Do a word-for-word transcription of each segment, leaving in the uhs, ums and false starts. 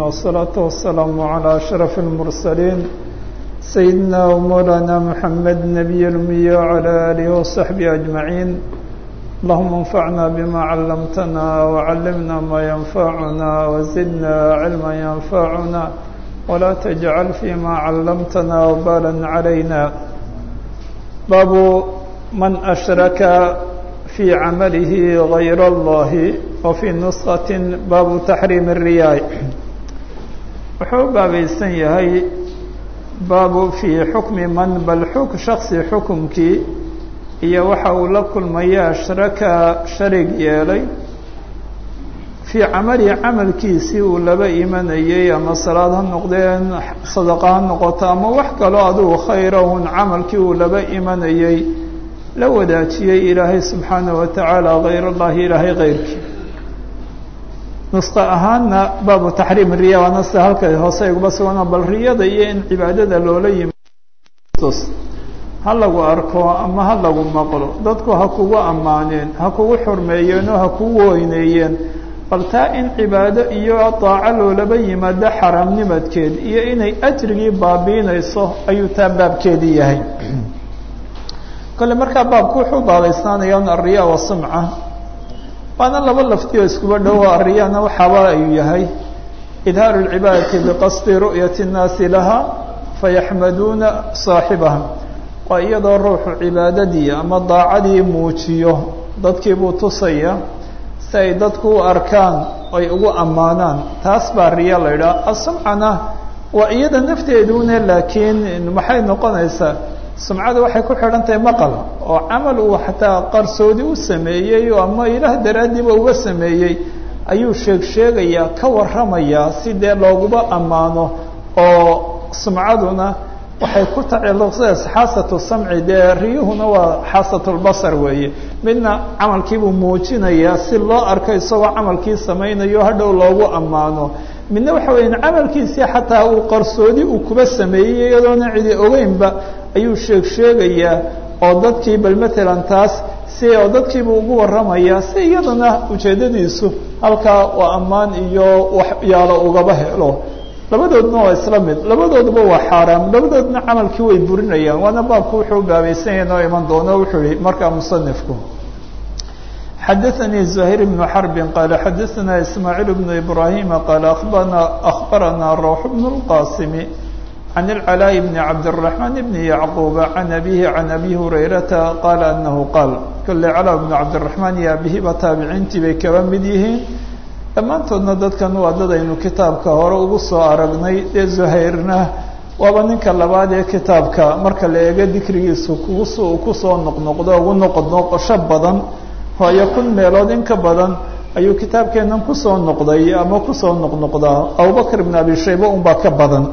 والصلاة والسلام على أشرف المرسلين سيدنا ومولانا محمد النبي الأمي وعلى آله وصحبه أجمعين. اللهم انفعنا بما علمتنا وعلمنا ما ينفعنا وزدنا علما ينفعنا ولا تجعل فيما علمتنا وبالا علينا. باب من أشرك في عمله غير الله وفي نسخة باب تحريم الرياء. wuxuu baabaysan yahay baabu fii xukmi man bal xuk shaksi xukumkii iyo waxa uu la kulmaya ashraka sharig yeelay fii camali camalkiisii uu laba imanayay ama salaad ha noqdeen sadaqa ha noqoto ama wax kaloo adigu khayrahun camalkii uu laba imanayay la wadaajiyey ilaahay subxaanaه wa tacaala hayr اllahi ilaahay kayrkii. nusqa ahaana baabu taxriim riya waa nasta halka hoose iguba sugana bal riyada iyo in cibaadada loola yimaado ha lagu arko ama ha lagu maqlo dadku ha kugu ammaaneen ha kugu xurmeeyeen oo ha kugu weyneeyeen bal taa in cibaado iyo daaco loolaba yimaado xaraamnimadkeed iyo inay ajrigii baabiinayso ayuu taa baabkeedii yahay. kale markaa baabku wuxuu baabaysnaanaya un alriya wasumca waana laba laftioo iskuba dhowo ariyana waxaaba ayuu yahay idhaaru اlcibaadati biqasdi ru'yati الnaasi laha fayaxmaduuna saaxibaha. waa iyadoo ruuxu cibaadadii ama daacadii muujiyo dadkii buu tusaya si ay dadku u arkaan ay ugu ammaanaan taas baa riya la idhaha. asumcana waa iyada nafteedune laakiin maxay noqonaysaa sumcada waxay ku xidhan tahay maqal oo camal uu xataa qarsoodi u sameeyey ama ilaah daraaddiiba uga sameeyey ayuu sheeg sheegayaa ka warramayaa si dee looguba ammaano. oo sumcaduna waxay ku tacalluqsaysa xaasatu samci dee riyuhuna waa xaasatulbasar weeye. midna camalkiibuu muujinayaa si loo arko isagoo camalkii samaynayo hadhow loogu ammaano. midna waxa weya camalkiisii xataa uu qarsoodi uu kuba sameeyey iyadoona cidi ogeynba ayuu sheeg sheegayaa oo dadkii bal matalan taas si oo dadkiibu ugu warramayaa si iyadana ujeeddadiisu halkaa waa ammaan iyo waxyaalo ugaba helo. labadoodna waa isla mid, labadooduba waa xaaraam, labadoodna camalkii way burinayaan. waana baabku wuxuu baabaysan yahay noo iman doono wuxuu yihi markaa musanifku xadaثnي زهير بن حرب qال xadaثna إسماعيل بن إبراهيم qال أخبرنا روح بن القاسم عن العلاء بن عبد الرحمن بن يعقوب عن أبيه عن أبي هريرة قال أنه قال kale cلاء بن عبد الرحمن iyo abihiba taabiciintii bay kaba mid yihiin. dhammaantoodna dadkan waa dad aynu kitaabka hore ugu soo aragnay. dee زuhayrna waaba ninka labaad ee kitaabka marka la eego dikrigiisu kugus kusoo noqnoqdo ugu noqnoqosho badan waayo kun meelood in ka badan ayuu kitaabkeennan kusoo noqday ama kusoo noqnoqdaa. abubakr ibn abi shayba un baa ka badan.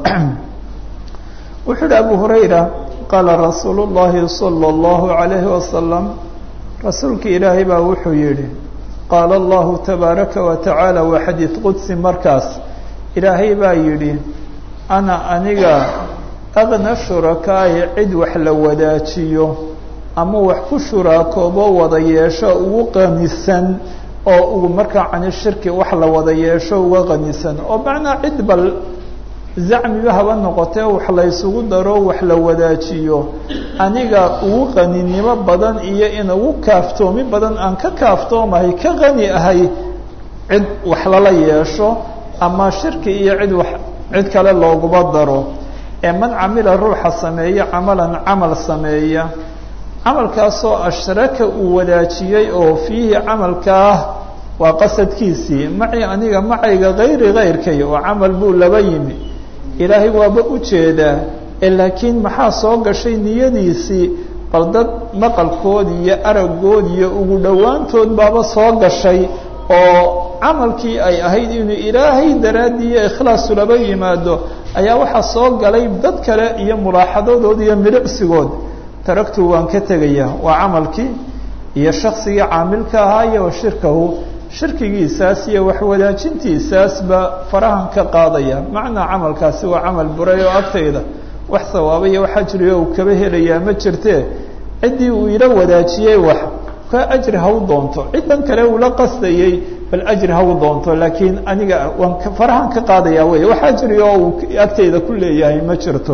wuxuu uhi abu hurayra qaala rasuulu llahi salى اllahu عalayhi wasalam rasuulka ilaahay baa wuxuu yihi qaala allahu tabaaraka wa tacaala waa xadiid qudsi. markaas ilaahay baa yidhi ana aniga agna shurakaa'i cid wax la wadaajiyo ama wax ku shuraakoobo wada yeesho ugu qanisan oo ugu markaa cani shirki wax la wada yeesho uga qanisan oo macnaa cid bal zacmiba haba noqotee wax la ysugu daro wax la wadaajiyo aniga ugu qaninimo badan iyo in ugu kaaftoomi badan aan ka kaaftoomahay ka qani ahay cid wax lala yeesho ama shirki iyo cid wax cid kale looguba daro. ee man camila ruuxa sameeya camalan camal sameeya camalkaasoo ashraka uu wadaajiyey oo fiihi camalkaa waa qasadkiisii maci aniga macayga hayri kayrkay oo camal buu laba yimi ilaahay waaba u jeedaa ee laakiin maxaa soo gashay niyadiisii bal dad maqalkood iyo aragood iyo ugu dhowaantood baaba soo gashay oo camalkii ay ahayd inuu ilaahay daraaddii iyo ikhlaasu laba yimaado ayaa waxaa soo galay dad kale iyo mulaaxadoodooda iyo milicsigood. taragtu waan ka tegayaa waa camalkii iyo shaksigii caamilka ahaa iyo wa shirkahu shirkigiisaas iyo waxwadaajintiisaasba farahan ka qaadaya. macnaa camalkaasi waa camal buray oo agtayda wax sawaaba iyo wax ajriyo uu kaba helayaa ma jirtee ciddii uu ila wadaajiyey wax ka ajri ha u doonto ciddan kale uu la qasdayey bal ajri ha u doonto laakiin aniga waan farahan ka qaadaya wey wax ajri oo uu agtayda ku leeyahay ma jirto.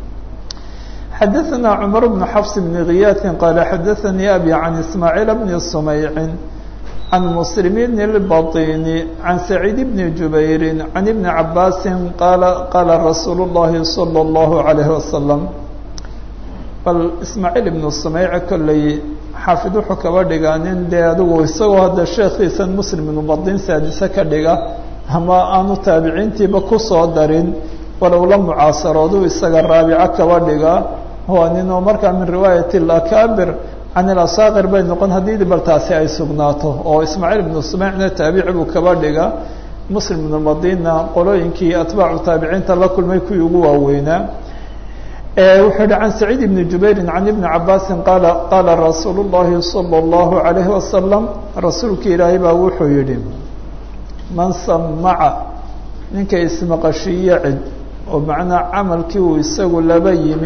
xadaثna cmar bn xafs bn ghiyaثi qaala xadaثanii abi can ismaaciil bni sumayci can muslim bn اlbaطini can saciid bni jubayri can ibni cabaasi qaala qaala rasuul اllahi salى اllahu عalayh wasalam. bal ismaaciil ibnu sumayci kolley xaafid wuxuu kaba dhigaa nin dee adigu isagoo hadda sheekhiisan muslim ibnu badin saadise ka dhiga ama aanu taabiciintiiba kusoo darin walow la mucaasaroodu isaga raabico kaba dhiga waa ninoo markaa min riwaayat alakaabir can ilasaakir bay noqon haddii bal taasi ay sugnaato oo ismaaciil ibnu sumaycna taabici buu kaba dhiga muslim ibnu badinna qolooyinkii atbaacu taabiciinta la kulmay kuwii ugu waaweynaa. wuxuu yihi can saciid ibni jubayri can ibni cabaasin qaala qaala rasuulu llahi salى اllahu عalayhi wasalam rasuulka ilaahay baa wuxuu yihi man samaca ninka ismaqashiiyo cid oo macnaa camalkii uu isagu laba yimi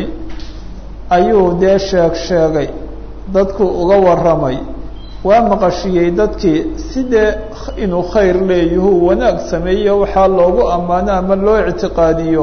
ayuu dee sheeg sheegay dadku uga waramay waa maqashiyey dadkii sidee inuu khayr leeyahuu wanaag sameeyo waxaa loogu ammaano ama loo ictiqaadiyo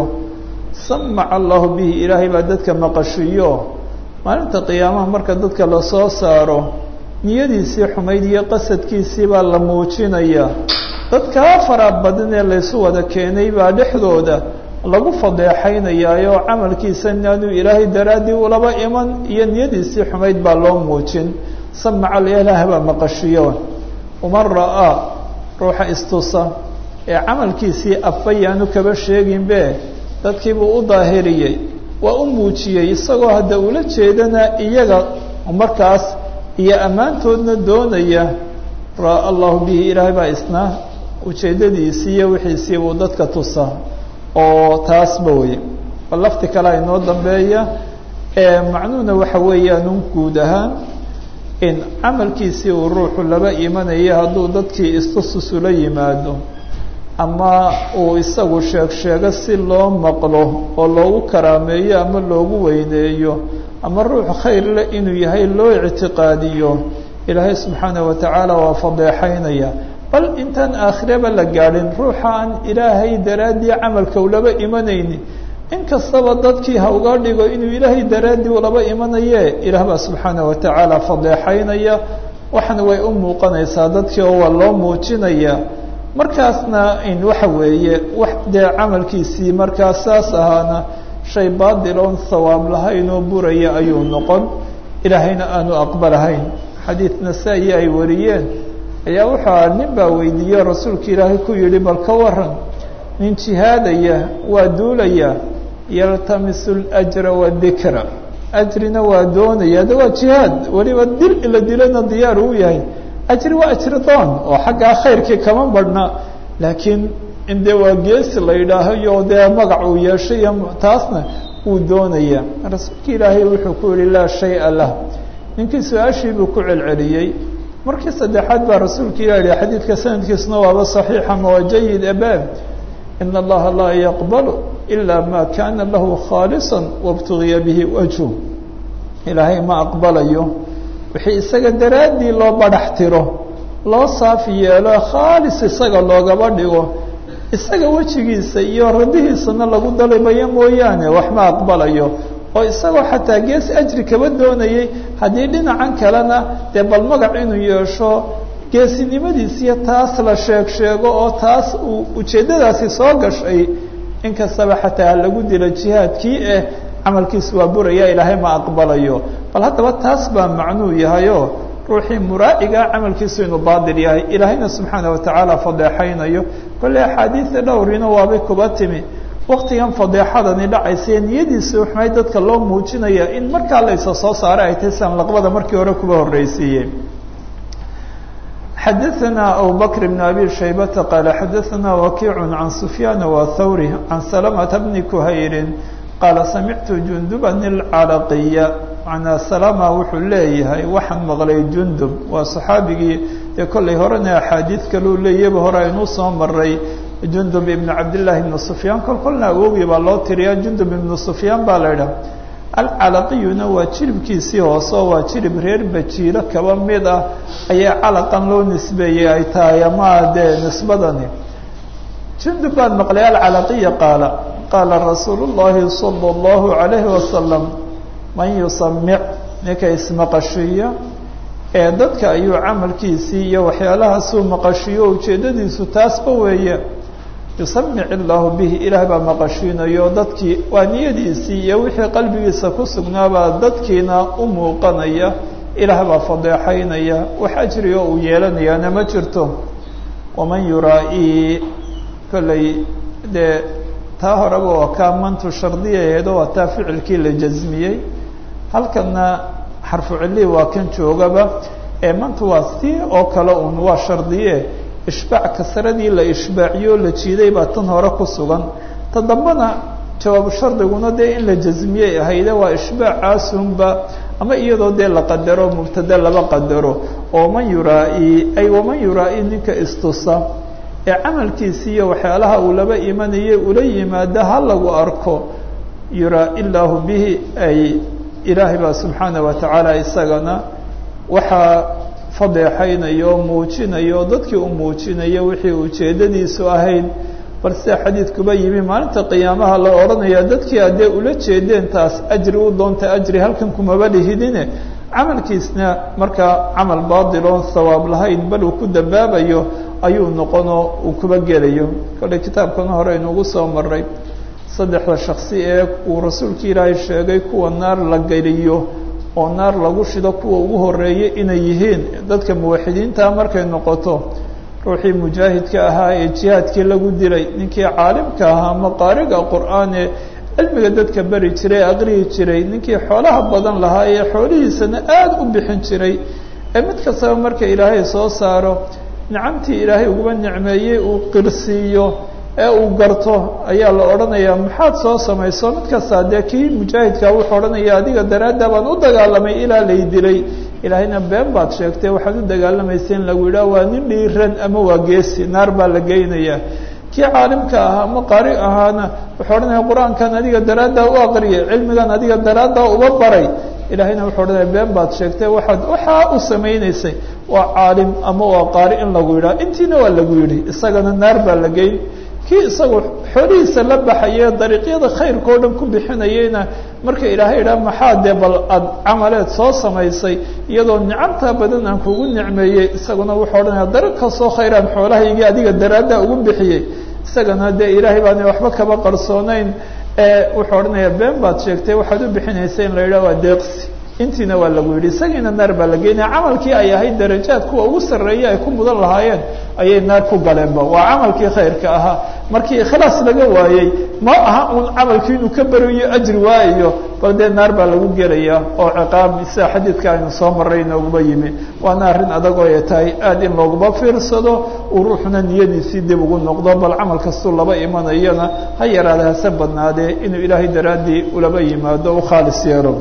samaca allahu bihi ilaahay baa dadka maqashiyo maalinta qiyaamaha marka dadka lasoo saaro niyadiisii xumayd iyo qasadkiisii baa la muujinaya dadkaa fara badan ee laysu wada keenay baa dhexdooda lagu fadeexaynayaayo camalkiisa inaanu ilaahay daraaddii ulaba iman iyo niyadiisii xumayd baa loo muujin samaca ilaah baa maqashiyo. waman ra'aa ruuxa istusa ee camalkiisii afbayaanu kaba sheeginbe dadkiibuu u daahiriyey waa u muujiyey isagoo hadda ula jeedana iyaga markaas iyo ammaantoodna doonaya raa allahu bihi ilaahay baa isna ujeeddadiisii iyo wixiisii buu dadka tusa oo taasba weye. bal lafti kale inoo dambeeya ee macnuhuna waxa weeyaan un guud ahaan in camalkiisii uu ruuxu laba imanaya hadduu dadkii istususula yimaado ama uu isagu sheeg sheego si loo maqlo oo loogu karaameeyo ama loogu weyneeyo ama ruux khayr leh inuu yahay loo ictiqaadiyo ilaahay subxaanaه watacaala waa fadeexaynaya. bal intaan aakhireba la gaadhin ruuxa aan ilaahay daraaddii camalka ulaba imanayni in kastaba dadkii ha uga dhigo inuu ilaahay daraaddii ulaba imanaye ilaah baa subxaanaه watacaala fadeexaynaya waxana way u muuqanaysaa dadkii oo waa loo muujinaya markaasna in waxa weeye wax dee camalkiisii markaas saas ahaana shay baadil oon hawaab lahayn oo buraya ayuu noqon ilaahayna aanu aqbalahayn. xadiid nasaa-i ay wariyeen ayaa wuxuu aha nin baa weydiiye rasuulka ilaahay ku yihi bal ka waran nin jihaadaya waa duulaya yaltamisu اljra wadikra ajrina waa doonaya de waa jihaad weliba dil ila dilana diyaar uu yahay ajri waa ajri doon oo xaggaa khayrkii kama badhna laakiin in dee waa geesi la yidhaahayo dee magac uu yeeshay iyo taasna uu doonaya. rasuulka ilaahay wuxuu ku yihi laa shaya lah. ninkii su-aashii buu ku celceliyey markii saddexaad baa rasuulka ilah yihi xadiidka sanadkiisuna waaba saxiixa ma waa jayid abaab ina allaha laa yaqbalu ila ma kana lahu khaalisa wabtugiya bihi wajhu. ilaahay ma aqbalayo wixii isaga daraaddii loo badhax tiro loo saafi yeelo khaalis isaga loogaba dhigo isaga wejigiisa iyo radihiisana lagu dalibayo mooyaane wax ma aqbalayo oo isagoo xataa gees ajri kaba doonayay haddii dhinacan kalena dee bal magac inuu yeesho geesinimadiisiyo taas la sheeg sheego oo taas uu ujeeddadaasi soo gashay inkastaba xataa lagu dilo jihaadkii eh camalkiisu waa buraya ilaahay ma aqbalayo. bal haddaba taas baa macnuu yahayo ruuxii muraa'iga camalkiisu inuu baadil yahay ilaahayna subxaana watacaala fadeexaynayo. kolley axaadiida dhowrina waabay kuba timi waktigan fadeexadani dhacaysa niyadiisa xumayd dadka loo muujinaya in markaa la isa soo saaray ay tahay san laqbada markii hore kuba horreysiiyey. xadaثna abu bkr بn abi shaybata qaala xadaثna wakiic can sufyaana wthawri can salamata bni kuhayrin qaala samictu junduban اlcaraqiya macnaa salama wuxuu leeyahay waxaan maqlay jundub waa saxaabigii ee kollay horena axaadiid kaleu leeyaba hore aynuu soo maray jundub ibn cabdillaahi ibn sufyaan kol kolna awogii baa loo tiriyaa jundub ibnu sufyaan baa la idhaha alcalaqiyuna waa jiribkiisii hoose oo waa jirib reer bajiilo kaba mid ah ayaa calaqan loo nisbeeyey ay tahay ama dee nisbadani jundub baan maqlay alcalaqiya qaala qaala rasuulu llahi sala allahu calayhi wasalam man yusamic ninka ismaqashiiya ee dadka ayuu camalkiisii iyo waxyaalahaasuu maqashiiyo ujeeddadiisu taasba weeye yusamic illaahu bihi ilaah baa maqashiinayo dadkii waa niyadiisii iyo wixii qalbigiisa ku sugnaabaa dadkiina u muuqanaya ilaah baa fadeexaynaya wax ajriga uu yeelanayaana ma jirto waman yuraa-ii kolley dee taa horeba waa kaa mantu shardiyaheedo waa taa ficilkii la jasmiyey halkana xarfu cilii waa kan joogaba ee manta waa si oo kale un waa shardiye ishbaac kasradii la ishbaaciyo la jiiday baa tan hore ku sugan ta dambana jawaabu shardiguna dee in la jasmiyey ahayde waa ishbaacaasunba ama iyadoo dee la qadaro mubtada laba qadaro oo man yuraa-ii ay waman yuraa-ii ninka istusa ee camalkiisii iyo waxyaalaha uu laba imanayay ula yimaada ha lagu arko yuraa-i illaahu bihi ay ilaahay baa subxaana wa tacaala isagana waxaa fadeexaynayo muujinayo dadkii u muujinayo wixii ujeeddadiisu ahayd bal sida xadiidkuba yimi maalinta qiyaamaha la odhanaya dadkii haddee ula jeedeen taas ajri u doonta ajri halkan kumaba lihidine camalkiisna markaa camal baadiloon sawaab lahayn bal uu ku dambaabayo ayuu noqonoo uu kuba gelayo kolley kitaabkana hore inugu soo maray saddexda shaksi ee uu rasuulka ilaahay sheegay kuwa naar la geliyo oo naar lagu shido kuwa ugu horeeyay inay yihiin dadka muwaxidiinta markay noqoto ruuxii mujaahidka ahaa ee jihaadkii lagu dilay ninkii caalimka ahaa ama qaariga qur-aan ee cilmiga dadka bari jiray aqriyi jiray ninkii xoolaha badan lahaa ee xoolihiisana aada u bixin jiray ee mid kastaba marka ilaahay soo saaro nicamtii ilaahay uguba nicmeeyey uu qirsiiyo ee uu garto ayaa la odhanayaa maxaad soo samayso mid kasta dee kii mujaahidkaa wuxuu odhanaya adiga daraadda baan u dagaalamay ilaa lay dilay ilaahayna been baad sheegtay waxaad u dagaalamaysa in lagu yidhaha waa nin dhiiran ama waa geesi naar baa la geynayaa kii caalimka ahaa ama qaari ahaana wuxuu odhanaya qur-aankan adiga daraaddaa u aqriyay cilmigan adiga daraaddaa uba baray ilaahayna wuxuu odhanaya been baad sheegtay waxaad waxaa u samaynaysay waa caalim ama waa qaari in lagu yidhaha intiina waa lagu yidhi isagana naar baa la geyn kii isagoo xoolihiisa la baxaye dariiqyada khayrka o dhan ku bixinayeyna marka ilaahay idhaha maxaa dee bal aad camaleed soo samaysay iyadoo nicamtaa badan aan kugu nicmeeyey isaguna wuxuu odhanaya dariiq kastoo khayraan xoolahaygii adiga daraaddaa ugu bixiyey isagana dee ilaahay baana waxba kaba qarsoonayn ee wuxuu odhanaya been baad sheegtay waxaad u bixinaysa in la yidhaha waa deeqsi intiina waa lagu yidhi isagiina naar baa la geynaya camalkii ay ahayd darajaad kuwa ugu sarreeya ay ku mudan lahaayeen ayay naar ku galeenba waa camalkii khayrka ahaa markii ikhlaas laga waayey ma aha uun camalkii inuu ka barayo ajri waayo bal dee naar baa lagu gelaya oo ciqaab sida xadiidka aynu soo marray nooguma yimi waana arrin adag oo ay tahay aada in looguma fiirsado uu ruuxuna niyadiisii dib ugu noqdo bal camal kastuu laba imanayana ha yaraade hase badnaadee inuu ilaahay daraaddii ulaba yimaado u khaalis yeelo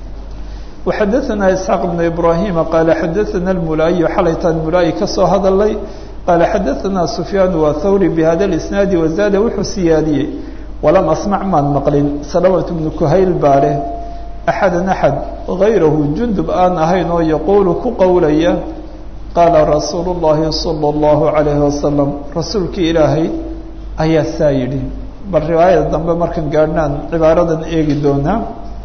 وxadثna isحاq بن ibrahim qala xadaثna اmulaayi xalaytaan mulaayi ka soo hadalay qala xadaثna sufyaan wa thawri bhada اisnaadi wazaada wuxuu siyaadiyey walam asmac maan maqlin salawat bnu kuhayl baa leh axada axad غayrahu jundub aan ahayn oo yaquulu ku qowlaya qaala rasuulu الlahi salى الlahu عalayhi wasalam rasuulkii ilaahay ayaa saa yidhi bal riwaayada dambe markan gaadhnaan cibaaradan eegi doonaa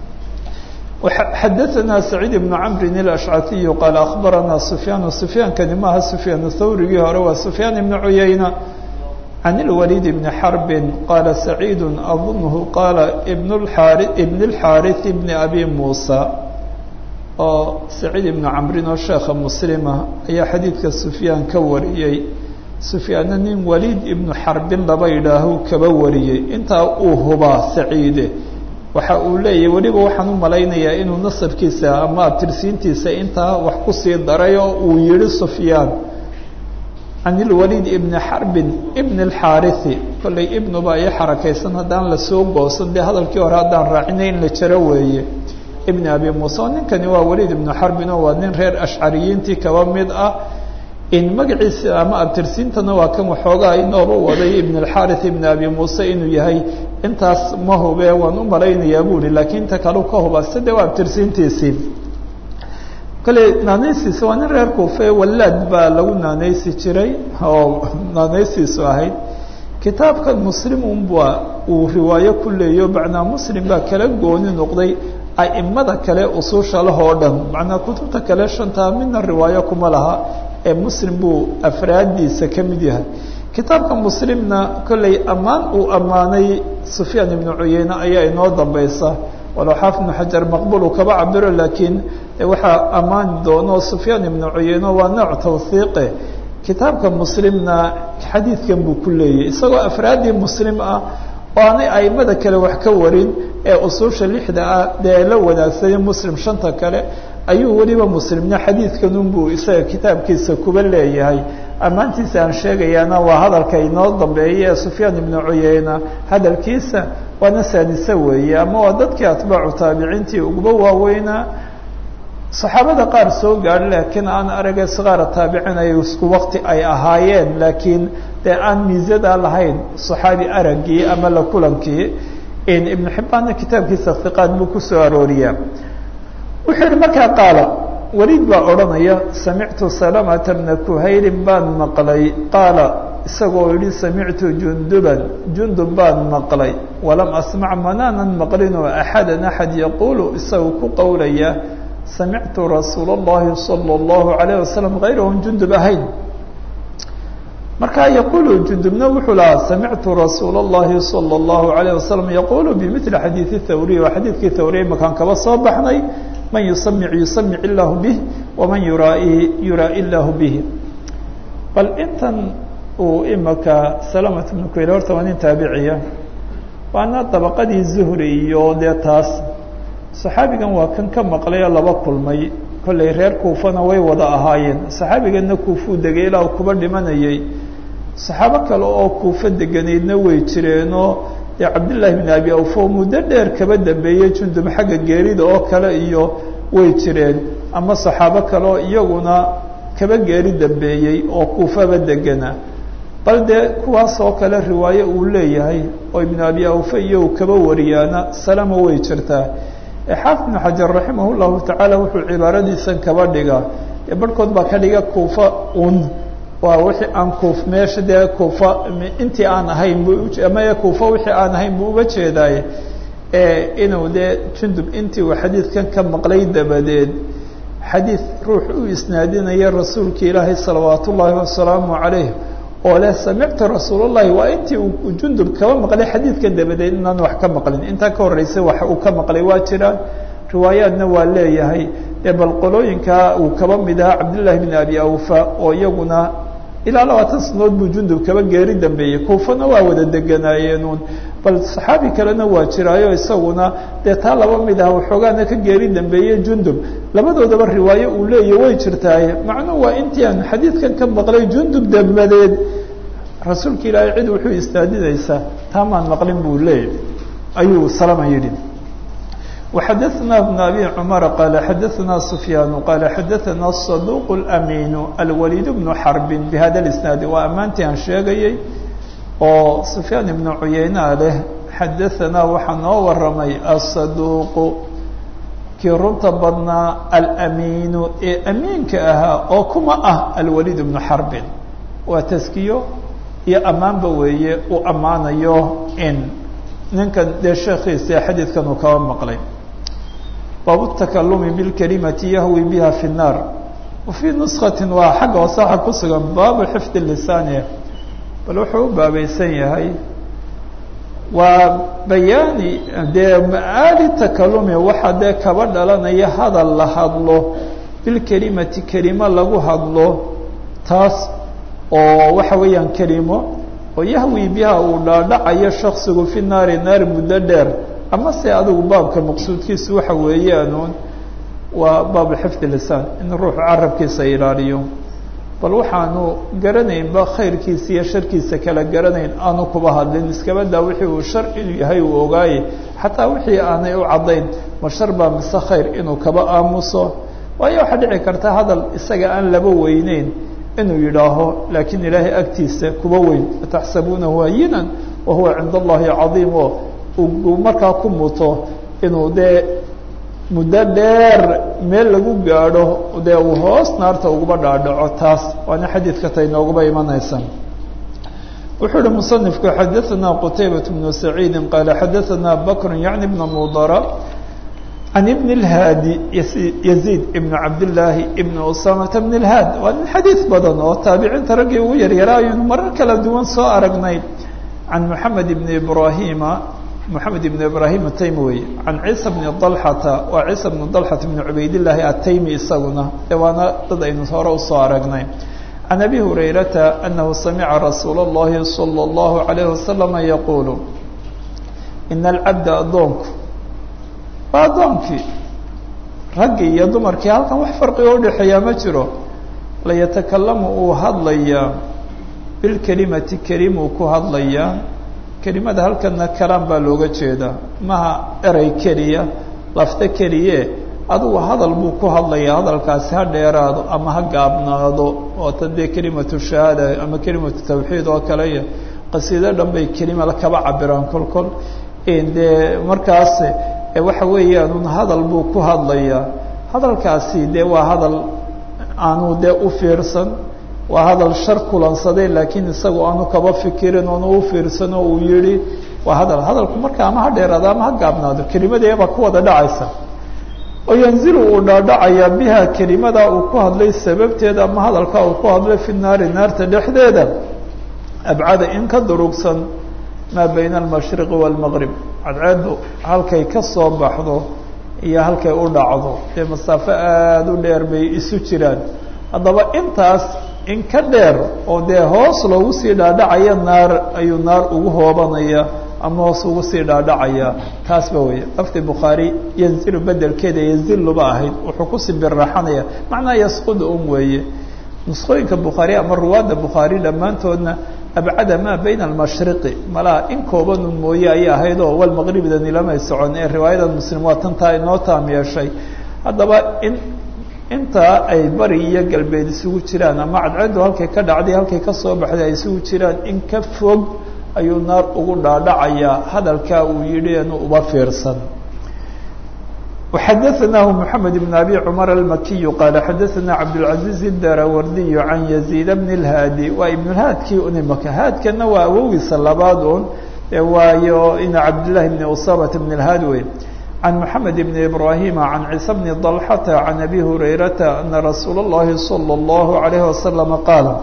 xadaثna سacيid بن cmri الأشcatiي qaal aخbarana سfyaan سfyaankani maaha سfyaan thawrigii hore waa سfyaan iبn cuyayna can الwalيd بn xrbi qaala سacيid aظunhu qaala بn الxاariث بn abi muسى oo سacيid iبn cmrin oo sheekha mslima ayaa xadiidka سfyaan ka wariyey سfyaana nin waliid iبn xarbin laba idhaahu kaba wariyey intaa uu hubaa saciide waxa uu leeyahay weliba waxaan u malaynayaa inuu nasabkiisa ama abtirsiintiisa intaa wax kusii daray oo uu yihi sufyaan can ilwaliid ibni xarbin ibn اlxaariثi kollay ibnuba iyo xarakaysan haddaan lasoo goosan dee hadalkii hore haddaan raacinay in la jaro weeye ibn abi muuse oo ninkani waa waliid ibnu xarbin oo waa nin reer ashcariyiintii kaba mid ah in magaciisa ama abtirsiintana waa kan waxoogaa inooba waday ibn alxaarith ibn abi muuse inuu yahay intaas ma hube waan u malaynayaa buuri laakiin inta kalu ka huba sade waa abtirsiintiisii kale naanaysiisa waa nin reer kuufe walaad baa lagu naanaysi jiray oo naanaysiisu ahayd kitaabkan muslim unba uu riwaayo ku leeyo macnaa muslim baa kala gooni noqday aimada kale usuusha lah oo dhan macnaa kutubta kale shantaa midna riwaayo kuma laha ee muslim buu afraadiisa ka mid yahay kitaabka muslimna kolley ammaan uu ammaanay sufyaan ibnu cuyeyne ayaa inoo dambaysa walow xaafid ibnu xajar maqbul uu kaba cabiro laakiin waxaa ammaani doono sufyaan ibnu cuyeyne waa nooc tawhiiqe kitaabka muslimna xadiidkan buu ku leeyahy isagoo afraadii muslim ah oo aanay aimada kale wax ka warin ee usuusha lixda ah dee la wadaagsaday muslim shanta kale ayuu weliba muslimna xadiidkan unbuu isaga kitaabkiisa kuba leeyahay ammaantiisa aan sheegayaana waa hadalka inoo dambeeya ee sufyaan ibnu cuyeyna hadalkiisa waana saadise weeye ama waa dadkii atbaacu taabiciintii uguba waaweynaa saxaabada qaar soo gaadho laakiin aan aragay sikaara taabicin ay isku waqti ay ahaayeen laakiin dee aan miisada lahayn saxaabi aragii ama la kulankii ibnu xibbaanna kitaabkiisa hiqaad buu kusoo arooriyaa wuxuu yihi markaa qaala weliid baa odhanaya samictu salamata bna kuhayrin baan maqlay qaala isagoo yihi samictu junduban jundub baan maqlay walam asmac manaanan maqlinoo axadan axad yaquulu isagoo ku qowlaya samictu rasuul اllahi salى اllahu alayه wasalam gayrahum jundub ahayn markaa yaqulu jundubna wuxuu lahaa samictu rasuul اllahi salى اllahu alayه wasalam yaqulu bimili xadiidi thawriy waa xadiidkii thawriye makaan kaba soo baxnay man yusamic yusamic illahu bih waman yuraai yuraa illahu bih bal intan uu imaka salamat bnu kuhayr horta waa nin taabiciya waana dabaqadii zuhri iyo dee taas saxaabigan waa kan ka maqlay laba kulmay kollay reer kuufana way wada ahaayeen saxaabiganna kuufuu degay ilaa kuba dhimanayay saxaabo kale oo kuufa deganaydna way jireenoo dee cabdillaahi bn abi awfo muddo dheer kaba dambeeyey jundub xagga geerida oo kale iyo way jireen ama saxaabo kale oo iyaguna kaba geeri dambeeyey oo kuufaba degana bal dee kuwaas oo kale riwaayo uu leeyahay oo ibnu abi awfa iyo kaba wariyaana salama way jirtaa xaafid ibnu xajar raximah llahu tacaala wuxuu cibaaradiisan kaba dhiga barhkood baa ka dhiga kuufa un waa wixii aan kuuf meesha dee kuufa intii aan ahayn bu ama kuufa wixii aan ahayn buu uga jeedaaye inuu dee jundub intii uu xadiidkan ka maqlay dabadeed xadiid ruux u isnaadinaya rasuulka ilaahay salawaat ullaahi wasalaamu calayh oo leh samicta rasuul اllahi waa intii uu jundub kaba maqlay xadiidkan dabadeed inaan wax ka maqlin intaa ka horeysa wax uu ka maqlay waa jiraan riwaayaadna waa leeyahay ee bal qolooyinkaa uu kaba mid ahaa cabdillahi bn abi awfa oo iyaguna ilaa labaatan sanood buu jundub kaba geeri dambeeyey kuufana waa wada deganaayeenoon bal saxaabi kalena waa jiraayo isaguna dee taa laba mid ah waxoogaana ka geeri dambeeye jundub labadoodaba riwaayo uu leeyahy way jirtaaye macnuhu waa intii aan xadiidkan ka maqlay jundub dabadeed rasuulka ilaahay cid wuxuu istaadinaysaa taamaan maqlin buu leeyahy ayuu salama yidhi وxadثna بن أbي cمر qال xadثna سفyاn qال xadثna الصدوq الأmين الوليد بن xرب بhada الاسناaد waa ammaantii aan sheegayey oo سفyاn iبن cuyeyna leh xadaثna waxaa noo waramay الصدوq kii runta badnaa الأmين ee أmiinka ahaa oo kuma ah الوليد بن xرب waa تskiyo iyo ammaanba weeye uu ammaanayo in ninkan dee sheekiisa xadiidkan uu kaba maqlay bab التakalumi bاlkalimati yahwi biha fi الnaar wafii nuskati waa xagga wasaaxa ku sugan baabu xifdi lisaani bal wuxuu u baabaysan yahay waa bayaani dee maali takalumi waxa dee kaba dhalanaya hadal la hadlo bilkelimati kelimo lagu hadlo taas oo waxa weeyaan kelimo oo yahwi biha uu dhaadhacayo shaksigu fi naari naar muddo dheer ama se adigu baabka maqsuudkiisu waxa weeyaanuun waa baabu xifdi lisaan in ruuxu carabkiisa ilaaliyo bal waxaanu garanaynba khayrkiisa iyo sharkiisa kala garanayn aanu kuba hadlin iskaba daa wixii uu shar inuu yahay uu ogaaye xataa wixii aanay u caddayn ma shar baa mise khayr inuu kaba aamuso waayo waxaa dhici karta hadal isaga aan laba weyneyn inuu yidhaaho laakiin ilaahay agtiisa kuba weyn ataxsabuunahu hayinan wahuwa cinda allahi cadiim oo uu markaa ku muto inuu dee muddo dheer meel lagu gaadho dee uu hoos naarta uguba dhaadhaco taas waana xadiidka tay nooguba imanaysa wuxuu uhi musanifku xadaثana qutaybaة bnu saciidi qaala xadaثana bakr yacni bna mudara can ibn اlhaadi yaziid ibn cabdillaahi ibn usamata bn اlhaad waa nin xadiid badan oo taabiciinta raggii ugu yaryaraaynu marar kala duwan soo aragnay can moxamed ibn ibrahima moxamed ibn ibrahim ataymi weye can ciisa bni dalxata waa ciisa bnu dalxata bni cubaydillaahi ataymi isaguna ee waana dad aynu hore usoo aragnay can abi hurayrata anahu samica rasuula اllahi salى اllahu عalayh wasalama yaquulu ina alcabda addoonku waa addoonkii raggii iyo dumarkii halkan wax farqiga udhexeeyaa ma jiro layatakalamu uu hadlayaa bilkelimati kelimuu ku hadlayaa kelimada halkana kalaam baa looga jeedaa maha erey keliya lafta keliye adugu hadal buu ku hadlayaa hadalkaasi ha dheeraado ama ha gaabnaado oo ta dee kelimatu shahaada ama kelimatu tawxiid oo kale qasiido dhan bay kelima kaba cabiraan kol kol dee markaas waxa weeyaan un hadal buu ku hadlayaa hadalkaasi dee waa hadal aanu dee u fiirsan waa hadal shar kulansaday laakiin isagu aanu kaba fikirin oonu u fiirsan oo uu yihi waa hadal hadalku marka ama ha dheeraado ama ha gaabnaado kelimadeeba ku wada dhacaysa oo yanzilu uu dhaadhacayaa biha kelimada uu ku hadlay sababteeda ama hadalka uu ku hadlay fi naari naarta dhexdeeda abcada in ka durugsan maa bayna almashriqi waalmaqrib cadceeddu halkay ka soo baxdo iyo halkay u dhacdo dee masaafo aada u dheer bay isu jiraan haddaba intaas in ka dheer oo dee hoos loogu sii dhaadhacaya naar ayuu naar ugu hoobanaya ama hoos ugu sii dhaadhacaya taasba weeye lafdi bukhaari yanzilu bedelkeeda yanziluba ahayd wuxuu kusii biraaxanaya macnaa yasqudu un weeye nusqooyinka bukhaari ama ruwaadda bukhaari dhammaantoodna abcada maa bayna almashriqi malaha in koobanun mooye ayay ahayd oo walmaqribidani lamay socon ee riwaayada muslim waa tantaa inoo taam yeeshay haddaba in intaa ay bari iyo galbeed isugu jiraan ama cadceeddu halkay ka dhacday halkay ka soo baxday ay isugu jiraan in ka fog ayuu naar ugu dhaadhacayaa hadalkaa uu yidhi anu uba fiirsan وxadaثnaه محamed بن abi cmar الmakiي qaala xadaثna cabdالcaزيز الdarawardiy can yaزيid bn الhaadi waa ibn haadkii unimaka haadkana waa awogiisa labaad un waayo ina cabdالlahi bn usamt bn الhaad wey can moxamed bn ibrahima can ciisa bni dalxata can abi hurayrata ana rasuula اllahi salى اllahu عalayh wasalam qaala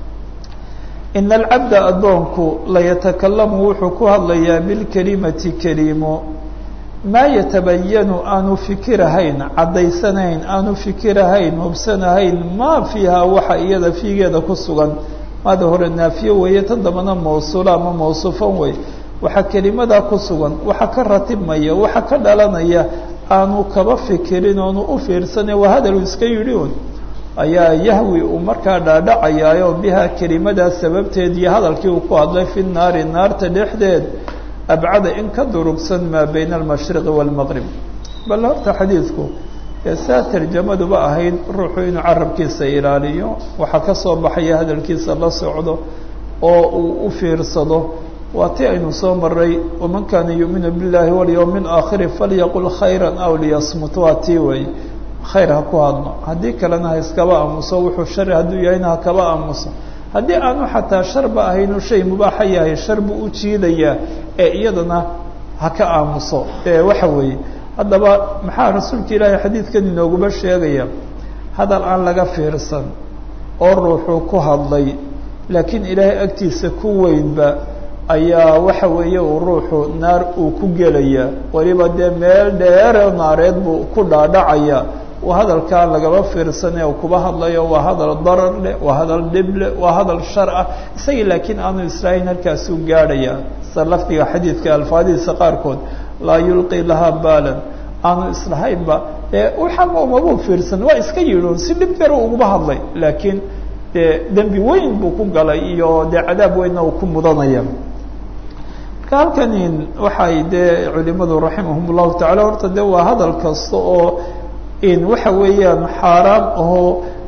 ina alcabda addoonku layatakalamu wuxuu ku hadlayaa bilkelimati kelimo maa yatabayanu aanu fikirahayn caddaysanayn aanu fikirahayn hubsanahayn maa fiiha waxa iyada fiigeeda ku sugan maada hore naafiyo weeye tan dambana mawsuula ama mawsuufan wey waxa kelimadaa ku sugan waxa ka ratibmaya waxa ka dhalanaya aanu kaba fikirin oonu u fiirsane waa hadal uu iska yidhi un ayaa yahwi uu markaa dhaadhacayaayo bihaa kelimadaa sababteed iyo hadalkii uu ku hadlay fi naari naarta dhexdeed abcada in ka durugsan maa bayna almashriqi waalmaqrib bal horta xadiidku ee saa tarjamaduba ahayd ruuxu inuu carabkiisa ilaaliyo waxaa ka soo baxaya hadalkiisa la socdo oo uu u fiirsado waa ti aynu soo maray waman kaana yuuminu biاllahi walyowmi اlaakhiri falyaqul khayra aw liyasmut waa tii wey khayr ha ku hadlo haddii kalena ha iskaba aamuso wuxuu shari hadduu yahayna ha kaba aamuso haddii aanu xataa sharba ahaynu shay mubaaxa yahay shar buu u jiidayaa ee iyadana ha ka aamuso ee waxa weeye haddaba maxaa rasuulka ilaahay xadiidkan inooguba sheegaya hadal aan laga fiirsan oo ruuxuu ku hadlay laakiin ilaahay agtiisa ku weynba ayaa waxa weeye uu ruuxu naar uu ku gelaya waliba dee meel dheere naareed buu ku dhaadhacaya waa hadalkaa lagaba fiirsan ee kuba hadlayo waa hadal darar leh waa hadal dhib leh waa hadal shar ah isagii laakiin aanu israa'iil halkaasuu gaadhaya sida lafdiga xadiidka alfaadihiisa qaarkood laa yulqi lahaa baalan aanu islahaynba ee waxama umabuu fiirsan waa iska yidhoon si dhib yar uguba hadlay laakiin dee dembi weyn buu ku galay iyo dee cadaab weynna uu ku mudanaya marka halkani waxay dee culimadu raximahum ullahu tacala horta dee waa hadal kasta oo in waxa weeyaan xaaraam ahoo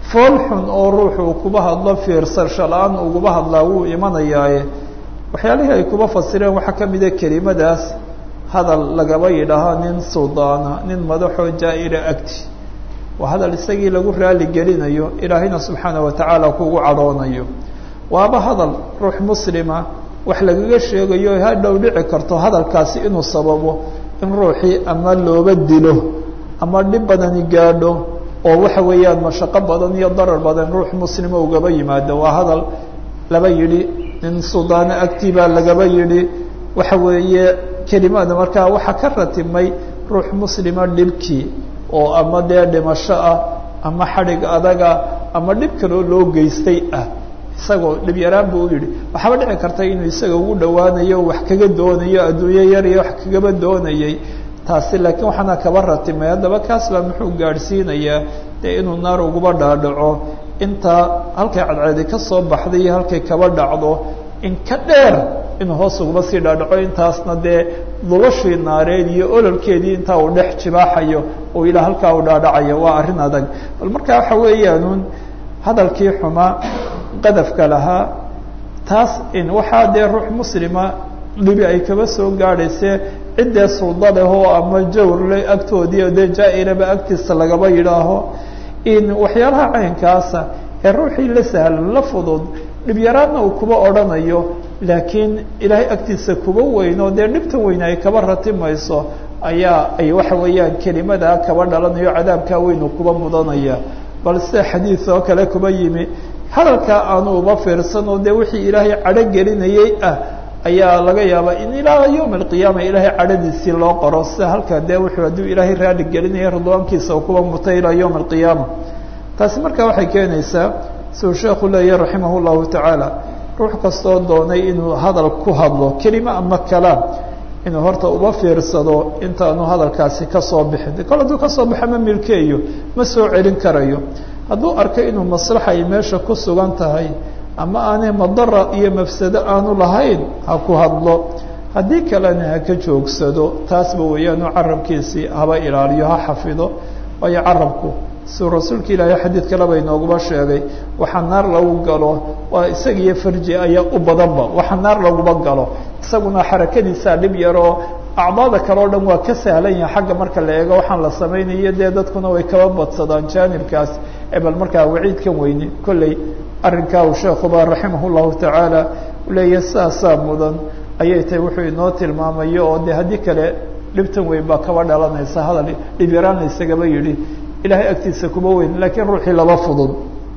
fool xun oo ruuxu uu kuba hadlo fiirsasho la-aan uguba hadlaa wuu imanayaaye waxyaalihii ay kuba fasireen waxaa ka mida kelimadaas hadal lagaba yidhaahaa nin suldaana nin madaxoo jaa-ira agti waa hadal isagii lagu raali gelinayo ilaahayna subxaana watacaala kugu cadhoonayo waaba hadal ruux muslima wax lagaga sheegayo hadhow dhici karto hadalkaasi inuu sababo in ruuxii ama looba dilo ama dhib badani gaadho oo waxa weeyaan mashaqo badan iyo darar badan ruux muslima ugaba yimaado waa hadal laba yidhi nin suldaana agtii baa lagaba yidhi waxa weeye kelimada markaa waxaa ka ratimay ruux muslima dhibkii oo ama dee dhimasho ah ama xadhig adaga ama dhib kaloo loo geystay ah isagoo dhib yaraan buu u yidhi waxaaba dhici karta inuu isaga ugu dhowaanayo wax kaga doonayo adduunyo yar iyo wax kagaba doonayay taasi laakiin waxaana kaba ratimay haddaba kaas baa muxuu gaadhsiinayaa dee inuu naar uguba dhaadhaco intaa halkay cadceedi ka soo baxday iyo halkay kaba dhacdo in ka dheer inuu hoos uguba sii dhaadhaco intaasna dee dubashii naareed iyo ololkeedii intaa uu dhex jibaaxayo oo ilaa halkaa uu dhaadhacayo waa arrin adag bal markaa waxa weeyaanuun hadalkii xumaa qadafka lahaa taas in waxaa dee ruux muslima dhibi ay kaba soo gaadhaysee ciddee sulda leh oo ama jawrle agtoodii dee jaa-iraba agtiisa lagaba yidhaaho in waxyaalaha caynkaasa ee ruuxii la sahlan la fudud dhib yaraadna uu kuba odhanayo laakiin ilaahay agtiisa kuba weyno dee dhibta weyne ay kaba ratimayso ayaa ay waxa weeyaan kelimadaa kaba dhalanayo cadaabkaa weynu kuba mudanaya bal sida xadiid oo kale kuba yimi hadalkaa aanu uba fiirsano dee wixii ilaahay cadho gelinayay ah ayaa laga yaabaa in ilaa yowma alqiyaama ilaahay cadhadiisii loo qoro sida halka dee wuxuu hadduu ilaahay raali gelinaya ridwaankiisa oo kuba mutay ilaa yowma alqiyaama taasi markaa waxay keenaysaa siduu sheekhu leeyahy raximah llahu tacaala ruux kastoo doonay inuu hadal ku hadlo kelima ama kalaam inuu horta uba fiirsado intaanu hadalkaasi kasoo bixin kol hadduu kasoo baxa ma milkeeyo ma soo celin karayo hadduu arko inuu maslaxa ay meesha ku sugan tahay ama aanay madara iyo mafsado aanu lahayn ha ku hadlo haddii kalena ha ka joogsado taasba weeyaanu carabkiisii haba ilaaliyo ha xafido waayo carabku siduu rasuulka ilaahay xadiid kaleba inooguba sheegay waxaa naar lagu galo waa isagiiyo farji ayaa u badanba waxaa naar laguba galo isaguna xarakadiisaa dhib yaroo acdaada kale o dhan waa ka sahlan yahay xagga marka la eego waxaan la samaynayo dee dadkuna way kaba badsadaan jaanibkaas ee bal markaa waciidkan weyne kolley arrinkaa uu sheekuba raximah llahu tacaala uleeyahay sidaasaa mudan ayay tahay wuxuu inoo tilmaamayo oo de haddii kale dhibtan weyn baa kaba dhalanaysa hadal dhib yaraan la isagaba yidhi ilahay agtiisa kuba weyn laakiin ruuxii laba fudud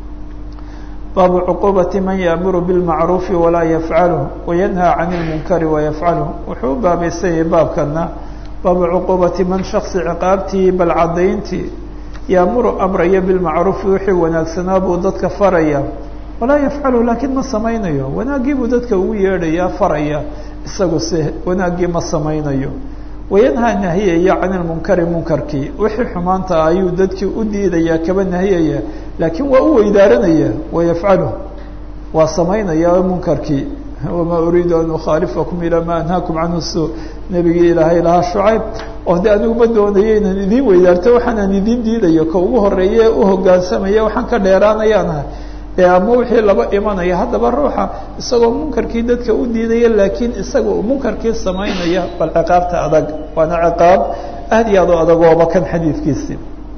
baabu cuquubati man yaamuru bilmacruufi walaa yafcaluh wayanhaa can ilmunkari wayafcaluh wuxuu u baabaysanyay baabkana baabu cuquubati man shaksi ciqaabtii bal cadayntii yaamuru amraya bilmacruufi wixii wanaagsanaa buu dadka faraya walaa yafcaluh laakiin ma samaynayo wanaaggii buu dadka ugu yeedhaya faraya isagu se wanaaggii ma samaynayo wayanhaa nahiyaya can ilmunkari munkarkii wixii xumaanta ayuu dadkii u diidaya kaba nahiyaya laakiin waa u weydaaranaya wayafcaluh waa samaynaya munkarkii wamaa uriidu an ukhaalifakum ilaa maa anhaakum canhu suu nebigii ilaahay lahaa shucayb oo de anigu ma doonayo inaan idiin weydaarto waxaanaan idiin diidayo ka ugu horeeye u hogaansamaya waxaan ka dheeraanayaanahay e ama wixii laba imanaya haddaba ruuxa isagoo munkarkii dadka u diidaya laakiin isaga munkarkii samaynaya bal ciqaabta adag waana ciqaab aad iyo aad u adagooba kan xadiidkiisii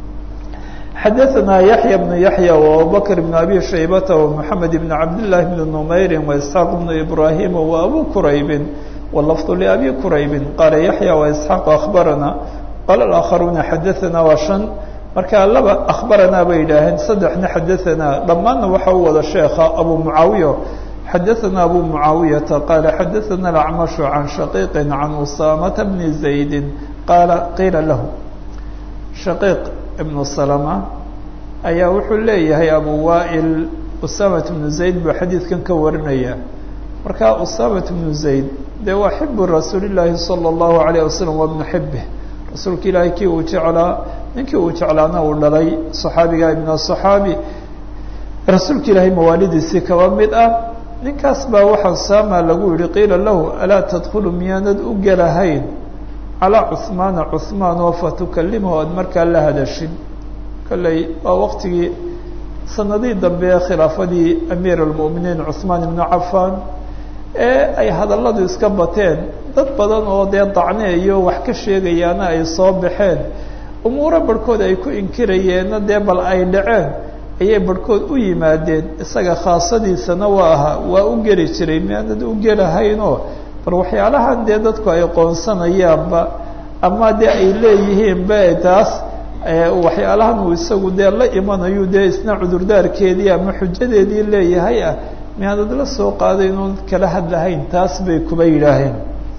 xadaثna yaحya بن yaحya وabubakr بن abi shaybata ومحamed بn cabdالlahi بn نmayri وإسحاaq بn ibrahim وabu kuraybi wlafظ لabi kuraybi qaala yaحya وإسحاaq aخbarana qaala الآkharuuna xadaثna waa شhan marka laba akhbaranaa bay yidhaaheen saddexna xadaثanaa dhammaanna waxa u wada sheeka abu mucaawiya xadaثana abu mucaawiyata qaala xadaثana اlacmashu can shaqiiqi can usaamata bni zaydi qaala qiila lahu shaqiiq ibnu salama ayaa wuxuu leeyahay abu waail usaamat bnu zayd buu xadiidkan ka warinaya marka usaamat bnu zayd dee waa xibu rasuuli llaahi salى اllahu alayه wasalam wa bnu xibih rasuulka ilaahay kii uu jeclaa ninkii uu jeclaana uu dhalay صaxaabiga ibn صaxaabi rasuulka ilaahay mawaalidiisii kaba mid ah ninkaas baa waxaa saama lagu yihi qiila lahu alaa tadkulu miyaanad u gelahayn calىa cuثmaana cuثmaan oo fatukalimahu aad markaa la hadashin kolley waa waqtigii sanadii dambe khilaafadii amiir almu'miniin cuثmaan ibnu cafan ee ay hadalladu iska bateen dad badan oo dee dacneeyo wax ka sheegayaana ay soo baxeen umuuro barhkood ay ku inkirayeenna dee bal ay dhaceen ayay barhkood u yimaadeen isaga khaasadiisana waa ahaa waa u geli jiray miaanad u gelahaynoo bal waxyaalahan dee dadku ay qoonsanayaanba ama dee ay leeyihiinba taas waxyaalahan uu isagu dee la imanayu dee isna cudurdaarkeedii ama xujadeedii leeyahay ah miaanad la soo qaaday inuun kala hadlahayn taas bay kuba yidhaaheen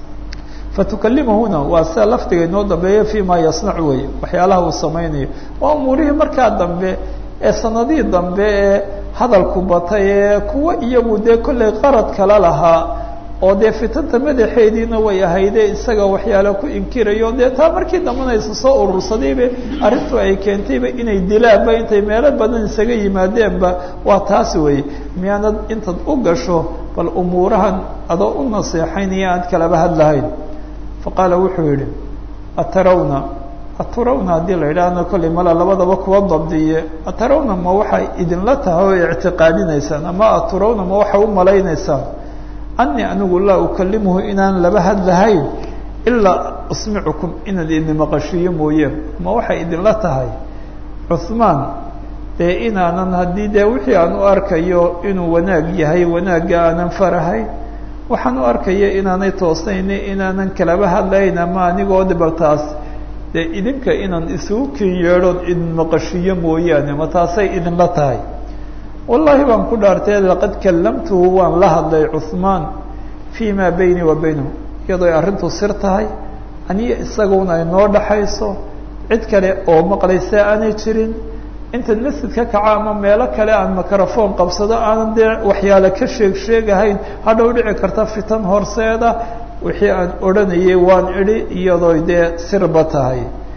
fatukalimahuna waa sida lafdiga inoo dambeeya fi ma yasnacu wey waxyaalaha uu samaynayo waa umuurihii markaa dambe ee sanadihii dambe ee hadalku batay ee kuwa iyagu dee kollay qarad kala lahaa oo dee fitanta madaxeediina way ahayde isaga waxyaalo ku inkirayo dee taa markii dambena isa soo urursadayba arrintu ay keentayba inay dilaanba intay meelo badan isaga yimaadeenba waa taas wey miyaanad intaad u gasho bal umuurahan adoo u naseexaynaya aad kalaba hadlahayn faqaala wuxuu yihi atarawna atarawna haddii la yidhaahna kollay mala labadaba kuwa dabdiye atarawna ma waxay idinla tahay oo ictiqaadinaysaan ama atarawna ma waxay u malaynaysaan anii anigu laa ukalimuhu inaan laba hadlahayn ilaa usmicukum inaan idin maqashiiyo mooye ma waxay idinla tahay cuثmaan dee inaanan haddii dee wixii aan u arkayo inuu wanaag yahay wanaagga aanan farahayn waxaan u arkaya inaanay toosnayni inaanan kalaba hadlahayn ama anigoo dibaltaas dee idinka inaan isugu kin yeedhoon idin maqashiiyo mooyaane ma taasay idinla tahay wallaahi baan ku dhaartay laqad kallamtuhu waan la hadlay cuثmaan fii ma baynii wa baynahu iyadoo ay arrintu sir tahay aniyo isaguna ay noo dhaxayso cid kale oo maqlaysa aanay jirin intaad masjidka kaca ama meelo kale aan microphone qabsado aanan dee waxyaale ka sheeg sheegahayn hadhow dhici karta fitan horseeda wixii aan odhanayay waan idhi iyadoo dee sirba tahay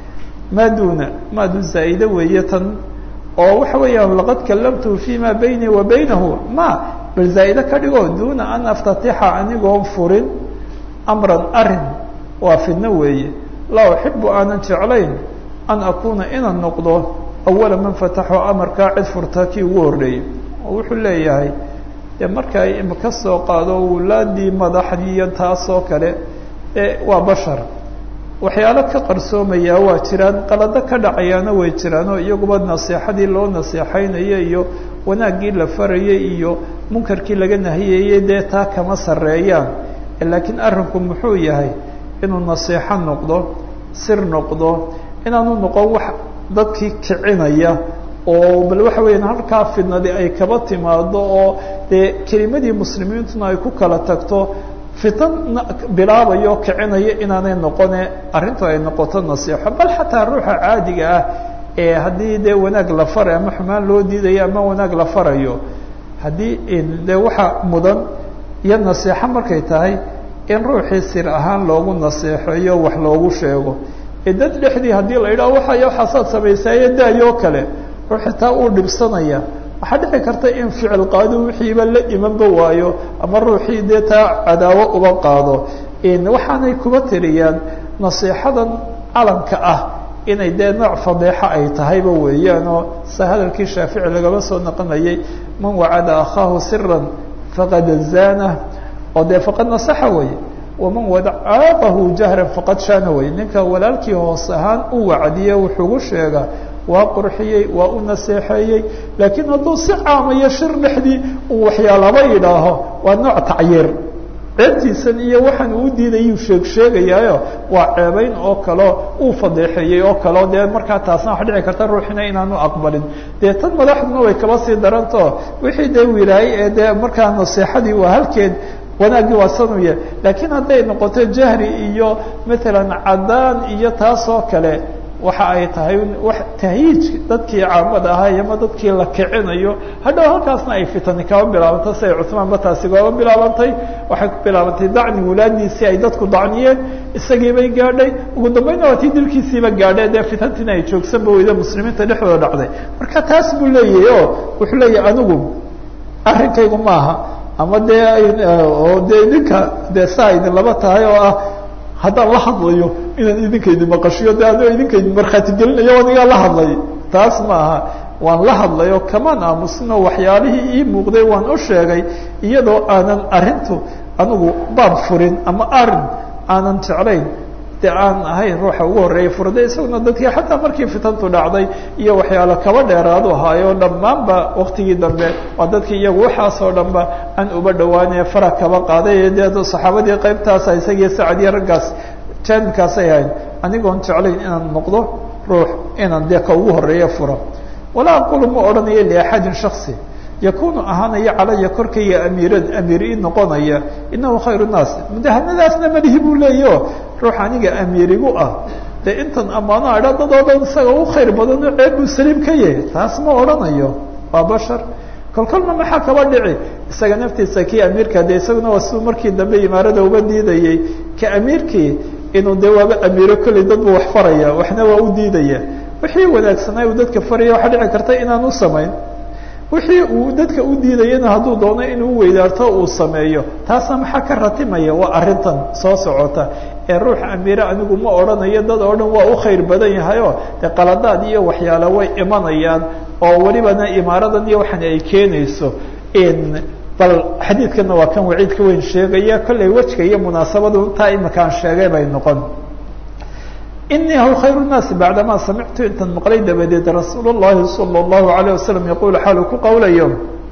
maaduuna maadu zaa'ide weeye tan oo waxa weeyaan laqad kallamtuhu fi ma baynii wa baynahu ma bal zaa'ide ka dhigo duuna an aftatixa anigoon furin amran arin waa fidno weeye laa uxibu aanan jeclayn an akuuna inaan noqdo awala man fataxo amarkaa cid furta kii ugu horreeyey oo wuxuu leeyahay dee marka ay imaka soo qaado wulaadii madaxdiiyo taasoo kale ee waa bashar waxyaalo ka qarsoomayaa waa jiraan qalado ka dhacayaana way jiraan oo iyaguba naseexadii loo naseexaynayo iyo wanaaggii la farayay iyo munkarkii laga nahiyayey dee taa kama sarreeyaan laakiin arrinku muxuu yahay inuu naseexo noqdo sir noqdo inaanu noqon wax dadkii kicinaya oo bal waxa weeyaan halkaa fidnadii ay kaba timaado oo dee kelimadii muslimiintuna ay ku kala tagto fitan bilaabayo kicinayo inaanay noqone arrintu ay noqoto nasiixo bal xataa ruuxa caadiga ah ee haddii dee wanaag la farayo ama xumaan loo diidayo ama wanaag la farayo haddii dee waxa mudan iyo nasiixo markay tahay in ruuxii sir ahaan loogu naseexeeyo wax loogu sheego ee dad dhexdii haddii la yidhaho waxay waxaasaad samaysaaye daayoo kale ruuxi taa uu dhibsanaya waxaa dhici karta in ficil qaado wixiiba la imanba waayo ama ruuxii dee taa cadaawo uba qaado waxaanay kuba tiriyaan nasiixadan calanka ah inay dee nooc fadeexo ay tahayba weeyaan oo sa hadalkii shaafici lagaba soo naqonayay man wacada akhaahu siran faqad zaanah oo dee faqad nasaxa wey waman wadacaaqahu jahran faqad shaana wey ninka walaalkii hoos ahaan u wacdiye wuxuugu sheegaa waa qurxiyey waa u naseexeeyey laakiin hadduu si caamayo shir dhexdii uu waxyaalaba yidhaaho waa nooc tacyiir ceebtiisan iyo waxaan uu diidayuu sheeg sheegayaayo waa ceebeyn oo kaleo uu fadeexeeyey oo kaleo dee markaa taasna waxa dhici karta ruuxina inaanu aqbalin dee tan madaxduna way kaba sii darantao wixii dee wilaayey ee dee markaa naseexadii waa halkeed wanaaggii waa sanuye laakiin hadday noqoto jahri iyo maalan cadaan iyo taasoo kale waxa ay tahay wax tahyiij dadkii caamada ahaa ama dadkii la kicinayo hadhow halkaasna ay fitani kaba bilaabantay si ay cuثmaan ba taasi kaba bilaabantay waxay ku bilaabantay dacni wulaadiisii ay dadku dacniyeen isagii bay gaadhay ugu dambayna waa tii dilkiisiiba gaadhay dee fitantiina ay joogsanba weyda muslimiinta dhexdooda dhacday marka taas buu leeyahay o wuxuu leeyahay anigu arrinkaygu maaha ama dee oo dee idinka dee saa idin laba tahay oo ah haddaan la hadlayo inaan idinka idin maqashiyo de anoo idinka idin markhaati gelinayo anigaa la hadlay taas ma aha waan la hadlayo kamaan aamusino waxyaalihii ii muuqday waan u sheegay iyadoo aanan arrintu anigu baab furin ama arin aanan jeclayn de aan ahayn ruuxa ugu horreeya furday isaguna dadkii xataa markii fitantu dhacday iyo waxyaalo kaba dheeraadu ahaayo dhammaanba waktigii dambe waa dadkii iyagu waxaasoo dhanba aan uba dhawaanaya fara kaba qaaday dee saxaabadii qaybtaasa isagii sacad iyo raggaas jaanibkaasay ahayn anigoon jeclayn inaan noqdo ruux inaan dee ka ugu horreeya fura walaa aqulu ma odhanayo liaxadin shaksi yakunu ahaanaya calaya korkayga amiiran amiir ii noqonaya inahu khayru naas mudahanadaasna malihi buu leeyaho ruux aniga amiirigu ah dee intan ammaano adha dad oo dhan isaga u khayr badano ceeb buu saliim ka yahay taas ma odhanayo waa bashar kolkolna maxaa kaba dhici isaga naftiisa kii amiirka de isaguna waa siuu markii dambe imaarada uga diidayey ka amiirkii inuu dee waaba amiiro kolley dad buu wax faraya waxna waa u diidaya wixii wanaagsanaa uu dadka faraya waxaa dhici karta inaan u samayn wixii uu dadka u diidayana hadduu doono inuu weydaarto uu sameeyo taasna maxaa ka ratimaya waa arrintan soo socota ee ruux amiire anigu ma odhanayo dad oo dhan waa u khayr badan yahayo dee qaladaad iyo waxyaalo way imanayaan oo welibana imaaradan iyo waxan ay keenayso bal xadiidkana waa kan waciidka weyn sheegaya kollay wejka iyo munaasabadu intaa imakaan sheegay bay noqon inii hu khayr الnaasi bacdamaa samictu intan maqlay dabadeed rasuul الlahi salى الlahu عalيه wasalam yaqul xaalu ku qowlayo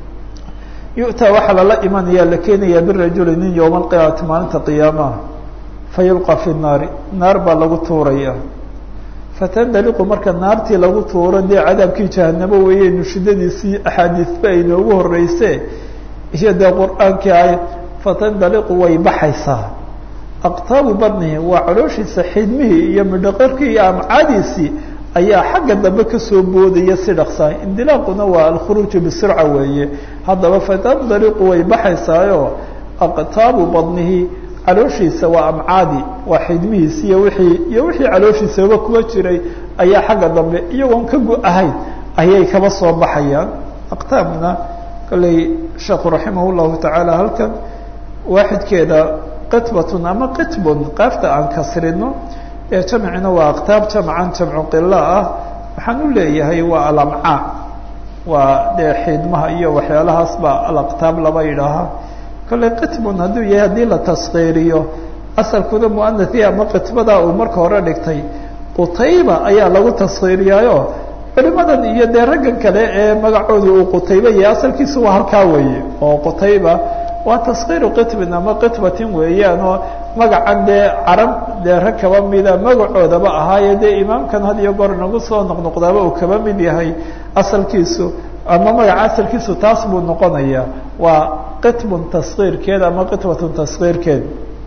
yu'taa waxaa lala imanaya la keenaya birajuli nin yowma alqiyaamati maalinta qiyaamaha fayulqa fi الnaari naar baa lagu tuuraya fatandaliqu marka naartii lagu tuuro dee cadaabkii jahanamo weeyeynu shidadiisii axaadiisba ay noogu horeyse iyo dee qur-aankii ay fatandaliqu way baxaysaa aqtaabu badnihi waa calooshiisa xidmihii iyo midhaqarkii iyo amcaadiisii ayaa xagga dambe kasoo boodaya si dhaqsaa indilaaquna waa alkhuruuju bisirca weeye haddaba fatandaliqu way baxaysaayo aqtaabu badnihi calooshiisa waa amcaadi waa xidmihiisi iyo wiii iyo wixii calooshiisaba kuwa jiray ayaa xagga dambe iyagoon ka go-ahayn ayay kaba soo baxayaan aqtaabna kolley sheekhu raximah llahu tacaala halkan waaxidkeeda qitbatun ama qitbun qaafta aan kasrino ee jamcina waa aqtaab jamcan jamcu qilo ah waxaan u leeyahay waa alamcaa waa dee xidmaha iyo waxyaalahaas baa alaqtaab laba yidhaahaa kolley qitbun hadduu yahay haddii la taskiiriyo asalkuna muanathi ama qitbadaa uu marka hore dhigtay qutayba ayaa lagu taskiiriyaayo culimadan iyo dee raggan kale ee magacooda uu qutayba yahay asalkiisu waa halkaa weeye oo qutayba waa taskiiru qitbin ama qitbatin weeyaan oo magacan dee carab dee rag kaba mida magacoodaba ahaaye dee imaamkan had iyo goor nagu soo noqnoqdaaba uu kaba mid yahay asalkiisu ama magaca asalkiisu taas buu noqonayaa waa qitbun taskiirkeed ama qitbatun taskiirkeed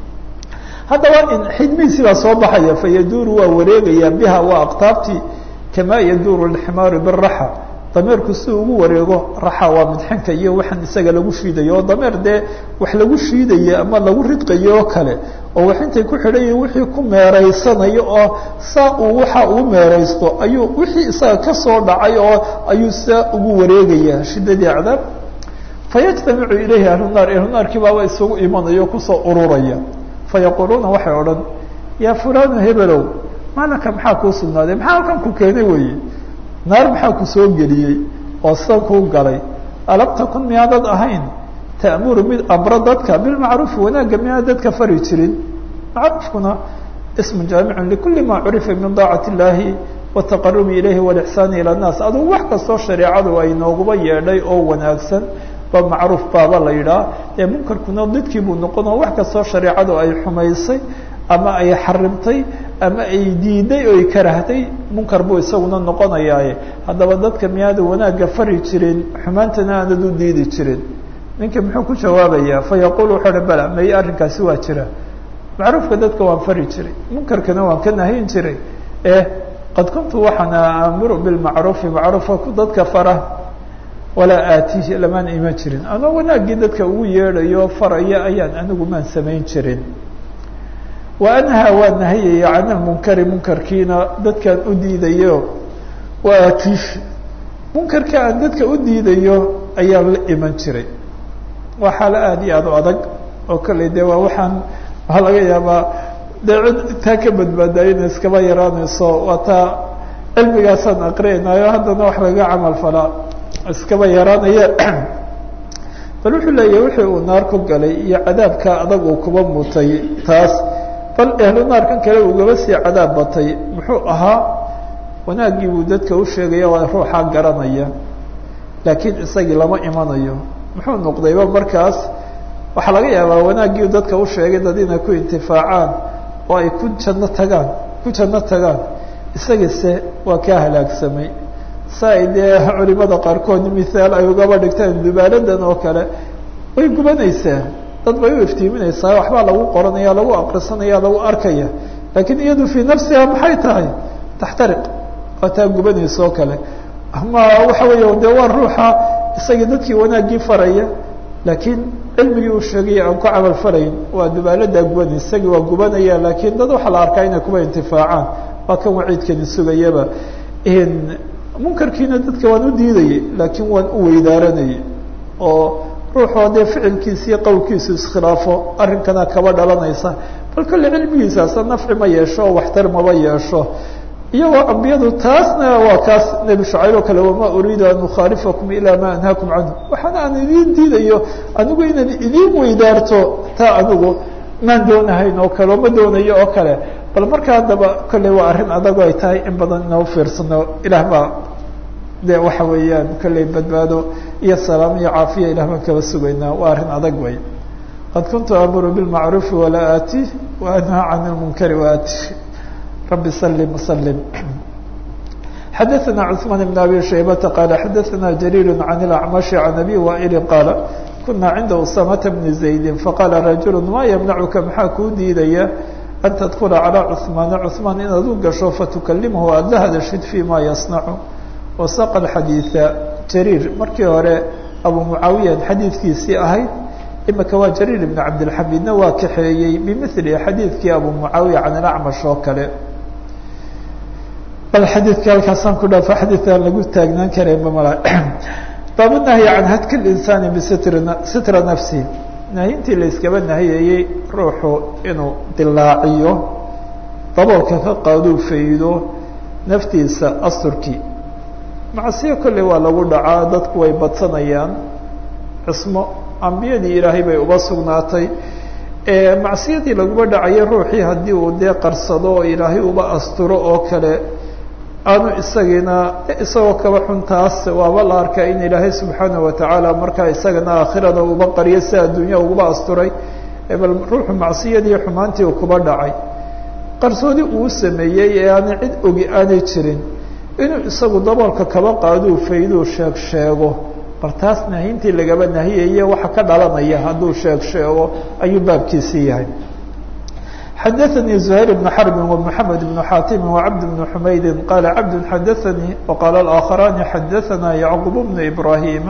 haddaba in xidmihiisii baa soo baxaya fayaduuru waa wareegaya biha waa aqtaabtii kamaa yaduuru alximaaru biraxa dameerku si ugu wareego raxa waa midxinka iyo waxaan isaga lagu shiidayo oo dameer dee wax lagu shiidayo ama lagu ridqayo oo kale oo wax intay ku xidhayiin wixii ku meeraysanayo oo saa uu waxa uu meeraysto ayuu wixii isaga kasoo dhacay oo ayuu saa ugu wareegaya shiddadii cadaab fayajtamicu ilayhi ahlunaar ahlunaarkii baaba isugu imanayo kusoo ururaya fayaquuluuna waxay odhan yaa fulanu hebelow maalaka maxaa kuu sugnaaday maxaa halkan ku keenay weye naar maxaa ku soo geliyey oo sidan kuu galay alam takun miyaadad ahayn ta'muru mid amro dadka bilmacruufi wanaagga miyaad dadka fari jirin macruufkuna ismu jaamicun likuli ma curifa min daacati illaahi wataqarubi ilayhi walixsaani ila nnaas adugu wax kastoo shareecadu ay nooguba yeedhay oo wanaagsan ba macruuf baaba la yidhaah ee munkarkuna didkii buu noqon oo wax kastoo shareecadu ay xumaysay ama ay xarimtay ama ay diiday oo ay karahtay munkar buu isaguna noqonayaaye haddaba dadka miyaada wanaagga fari jirin xumaantana aanad u diidi jirin ninka muxuu ku jawaabayaa fayaqul wuxuu uhi bala may arrinkaasi waa jira macruufka dadka waan fari jiray munkarkana waan ka nahayn jiray eh qad kuntu waxaan aamuru bilmacruufi macruufka ku dadka fara walaa aatihi lamaan iman jirin anoo wanaaggii dadka ugu yeedhayo faraya ayaan anigu maan samayn jirin wa anhaa waa nahayaya can almunkari munkarkiina dadkaan u diidayo wa aatiih munkarka aan dadka u diidayo ayaan la iman jiray waa xaalo aada iyo aada u adag oo kale dee waa waxaan waxaa laga yaabaa dee cid taa ka badbaadaya ina iskaba yaraanayso waa taa cilmigaasaan aqrinayo haddana wax laga camal falaa iskaba yaraanaya bal wuxuu leeyahay wixii uu naar ku galay iyo cadaabka adag uu kuba mutay taas bal ehlu naarkan kale ugaba sii cadaab batay muxuu ahaa wanaaggii buu dadka u sheegaya waa ruuxaa garanaya laakiin isagii lama imanayo muxuu noqdayba markaas waxaa laga yaabaa wanaaggii dadka u sheegay dad inay ku intifaacaan oo ay ku janno tagaan ku janno tagaan isagise waa kaa halaagsamay saa ay dee culimada qaarkood mithaal ay ugaba dhigtaan dubaaladan oo kale way gubanaysaa dad bay u iftiiminaysaa waxbaa lagu qoranaya lagu aqrisanaya lagu arkaya laakiin iyadu fii nafsiha maxay tahay taxtariq waa taa gubanaysa oo kale ama waxa weeya dee waa ruuxa isagii dadkii wanaaggii faraya laakiin cilmigii uu sheegaya aan ku camal farayn waa dubaaladaa gubanay isagii waa gubanaya laakiin dad waxaa la arkaa inay kuba intifaacaan waa kan waciidkani sugayaba munkarkiina dadka waan u diidayay laakiin waan u weydaaranayay oo ruuxoo dee ficilkiisa iyo qowlkiisu iskhilaafo arrinkana kaba dhalanaysa bal kolle cilmigiisaasa nafci ma yeesho oo waxtar maba yeesho iyagoo ambiyadu taasna waa kaas nebi shucayb oo kale wamaa uriidu an ukhaalifakum ilaa maa anhaakum canhu waxaana aan idiin diidayo anigu inaan idiin weydaarto taa anigu maan doonahayn oo kale oo ma doonayo oo kale bal marka haddaba kolley waa arrin adag ay tahay in badan inau fiirsano ilaah baa dee waxa weeyaan kolley badbaado iyo salaam iyo caafiya ilah baan kaba sugaynaa waa arrin adag way qad kuntu amuru bilmacruufi walaa aati wa anhaa can lmunkari waati rabbi salim salim xadaثana cثmaan bn abi shaybata qaala xadaثana jariir can اlacmashi can abi waa'ili qaala kuna cinda usamata bni zaydi faqaala rajulu ma yamnacuka maxaa kuu diidaya an tadkula calىa cثmaana cثmaan inaad u gasho fatukalimahu aada la hadashid fi ma yasnacu wasaqa xadiiثa jariir markii hore abu mucaawiyan xadiidkiisii ahayd imika waa jariir ibn cabdilxamidna waa kaxeeyey bimili xadiidkii abu mucaawiya can ilacmash oo kale bal xadiidka halkaasaan ku dhaafo xadiiaan lagu taagnaan karayba mala baabu nahyi can hadki linsaani bisitri sitra nafsi nahyintii la iskaba nahiyayey ruuxu inuu dilaaciyo daboolka ka qaaduu faydo naftiisa asturkii macsiyo kolley waa lagu dhacaa dadku way badsanayaan cismo ambiyadii ilaahay bay uba sugnaatay macsiyadii laguma dhacayay ruuxii haddii uu dee qarsado oo ilaahay uba asturo oo kale aanu isagiina isagoo kaba xuntaas waaba la arkaa in ilaahay subxaanaه watacaala markaa isagana aakhirada uba qariyo si adduunya uguba asturay bal ruuxu macsiyadii xumaantii u kuba dhacay qarsoodi uu sameeyey ee aana cid ogi aanay jirin inuu isagu daboolka kaba qaaduu fayduu sheeg sheego bal taas nahyintii lagaba nahiyaye waxa ka dhalanaya hadduu sheeg sheego ayuu baabkiisii yahay xadaثnii زhayr بن xرb ومحamed بن xatim وcبd بن حmaydi qala cabd xadaثnii وqaala الآkخarani xadaثna yعqub بن ibrahima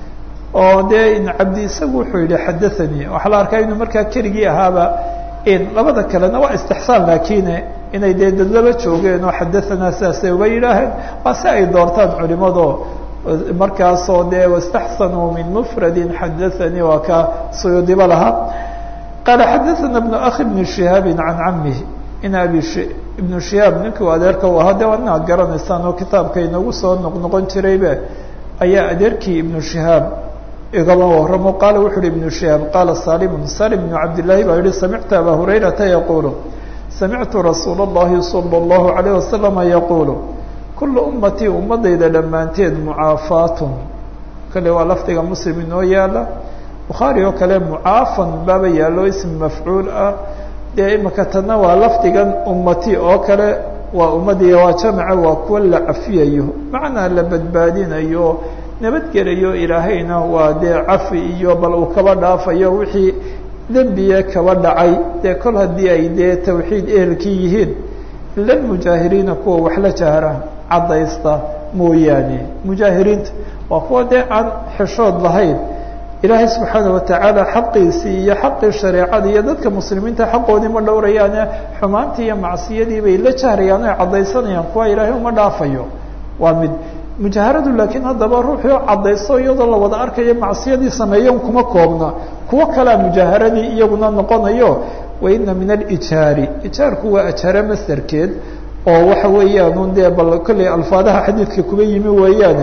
oo dee cabdi isagu wuxuu yihi xadaثanii waxaa la arkaa inuu markaa keligii ahaaba labada kalena waa istixsaan laakine inay dee dadlaba joogeen oo xadaثanaa sidaasay uba yidhaaheen waa si ay doortaan culimado markaasoo dee واstaxsanuu min mfradi xadaثanii waa ka suyuudiba lahaa qaala xadaثana بن akhi بn شihaabi can camihi in abi ibnu shihaab ninkii u adeerka u ahaa de waa inaad garanaysaan oo kitaabka inagu soo noqnoqon jiraybe ayaa adeerkii ibnu shihaab igaba waramo qaala wuxu uhi ibnu shihaab qaala salimu salim bnu cabdillaahi baa yihi samictu aba hurayrata yaquulu samictu rasuula اllahi salى اllahu عalayه wasalama yaquulu kula ummatii ummadayda dhammaanteed mucaafaatun kale waa lafdiga muslim inoo yaala bukhaari oo kale mucaafan baaba yaallo ism mafcuul ah dee imika tana waa lafdigan ummati oo kale waa ummadii waa jamaca waa kuwa la cafiyayo macnaa la badbaadinayo nabadgelayo ilaahayna waa dee cafi iyo bal uu kaba dhaafayo wixii dembiye kaba dhacay dee kol haddii ay dee tawxiid ehelkii yihiin ila mujaahiriina kuwa wax la jahra caddaysta mooyaane mujaahiriinta waa kuwa dee aan xishood lahayn ilaahay subxaana watacaala xaqiisii iyo xaqii shareecada iyo dadka muslimiinta xaqoodii ma dhowrayaane xumaantii iyo macsiyadii bay la jahrayaan oy caddaysanayaan kuwa ilaahay uma dhaafayo waa mid mujaharadu laakiin haddaba ruuxii oo caddaysto iyadoo la wada arkayo macsiyadii sameeyan kuma koobna kuwo kalea mujaaharadii iyaguna noqonayo waina min alijaari ijaarku waa ajhare masderkeed oo waxa weeyaan un dee bal kolley alfaadaha xadiidka kuba yimi weeyaane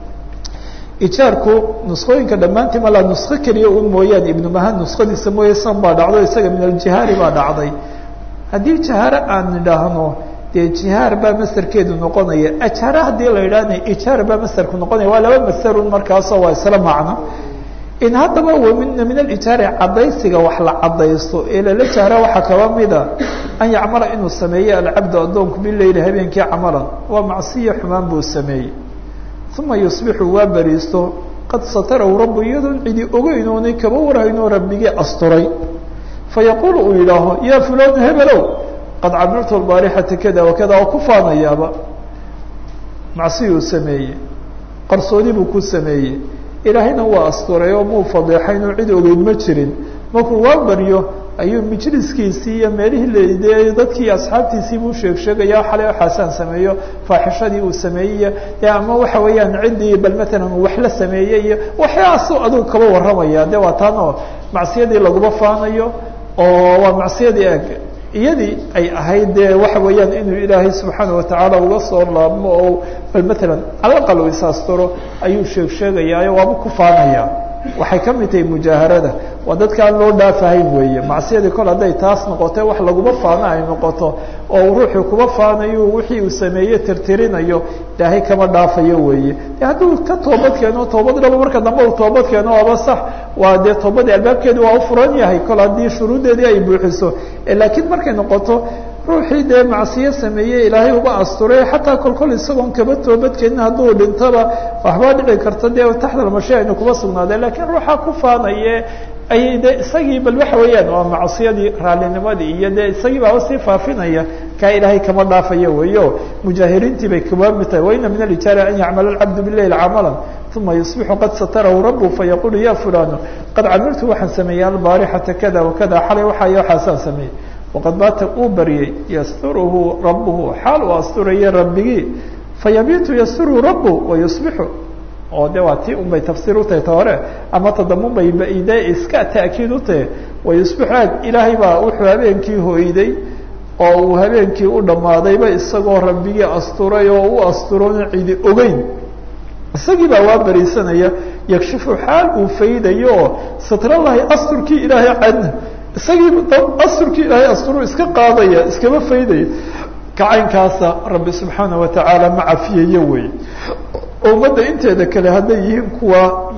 ijaarku nuskooyinka dhammaantii malaa nusko keliya un mooyaane ibnu mahan nuskadiisa mooye san baa dhacdo isaga min aljihaari baa dhacday haddii jahaare aan nidhaahno dee jihaar baa masarkeedu noqonaya ajaare haddii la yidhaahna ijaar baa masarku noqonaya waa laba masarun markaasoo waa isla macno in haddaba wmina min alijaari cadaysiga wax la cadaysto ee lala jaara waxaa kaba mida an yacmala inuu sameeyo alcabdu addoonku bileyli habeenkii camalan waa macsiya xumaan buu sameeyey uma yusbixu waa beriisto qad satarahu rabbu iyadoon cidi ogeynoonay kaba warhaynoo rabbigii asturay fayaquulu uu yidhaaho yaa fulaan hebelow qad camiltu albaarixata kada wakada oo ku faanayaaba macsiyuu sameeyey qarsoodi buu ku sameeyey ilaahayna waa asturay oo muu fadeexayn oo cid ogeyn ma jirin markuu waa baryo ayuu majliskiisii iyo meelihii de dadkii asxaabtiisii buu sheeg sheegaya xalay waxaasaan sameeyo faaxishadii uu sameeyey de ama waxa weeyaan ciddii bal matalan uu wax la sameeyey iyo waxyaasuu adigu kaba warramaya de waa taan oo macsiyadii laguma faanayo oo waa macsiyadii eg iyadii ay ahayd de waxa weeyaan inuu ilaahay subxaana watacaala uga soo laabmo oo bal matalan calaqal u isaasturo ayuu sheeg sheegayaayo waaba ku faanaya waxay ka mid tahay mujaaharada waa dadka aan loo dhaafahayn weeye macsiyadii kol hadday taas noqote wax laguma faano ay noqoto oo ruuxuu kuba faanayo wixii uu sameeye tirtirinayo ilaahay kama dhaafayo weeye de hadduu ka toobad keeno toobad dhaba marka dambe uu toobad keeno waaba sax waa dee toobadii albaabkeedi waa u furan yahay kol haddii shuruuddeedii ay buuxiso laakiin markay noqoto ruuxii dee macsiyo sameeyey ilaahay uba asturay xataa kolkol isagoon kaba toobadkeenin hadduu dhintaba waxbaa dhici karta dee taxdalmashi aynu kuba sugnaadeen lakiin ruuxa ku faanaye ayay de isagii bal waxa weeyaan waa macsiyadii raalinimadii iyo dee isagii baaba sii faafinaya kaa ilaahay kama dhaafayo weyo mujaahiriintii bay kaba mid tahay waina min alijaari an yacmala alcabdu bileyl camalan uma yusbixu qad satarahu rabu fayaqulu ya fulanu qad camiltu waxaan sameeyey albaarixata kada wakada xalay waxaay waxaasaan sameeyey waqad baata uu baryey yasturuhu rabuhu xaal uu asturaya rabbigii fayabiitu yasturuhu rabu wayusbixu oo de waa tii un bay tafsiir utahay ta hore ama tadamun bay de iska ta'kiid utahay wayusbixu aad ilaahay baa wuxuu habeenkii hoyday oo uu habeenkii u dhammaadayba isagoo rabbigii asturay oo u asturoona cidi ogeyn isagii baa waa beriisanaya yakshifu xaal uu faydayo oo satralahi asturkii ilaahay cadna isagii asturkii ilaahay asturu iska qaadaya iskama faydaya kacaynkaasa rabbi subxaana watacaala ma cafiyayo wey ummadda inteeda kale hadday yihiin kuwa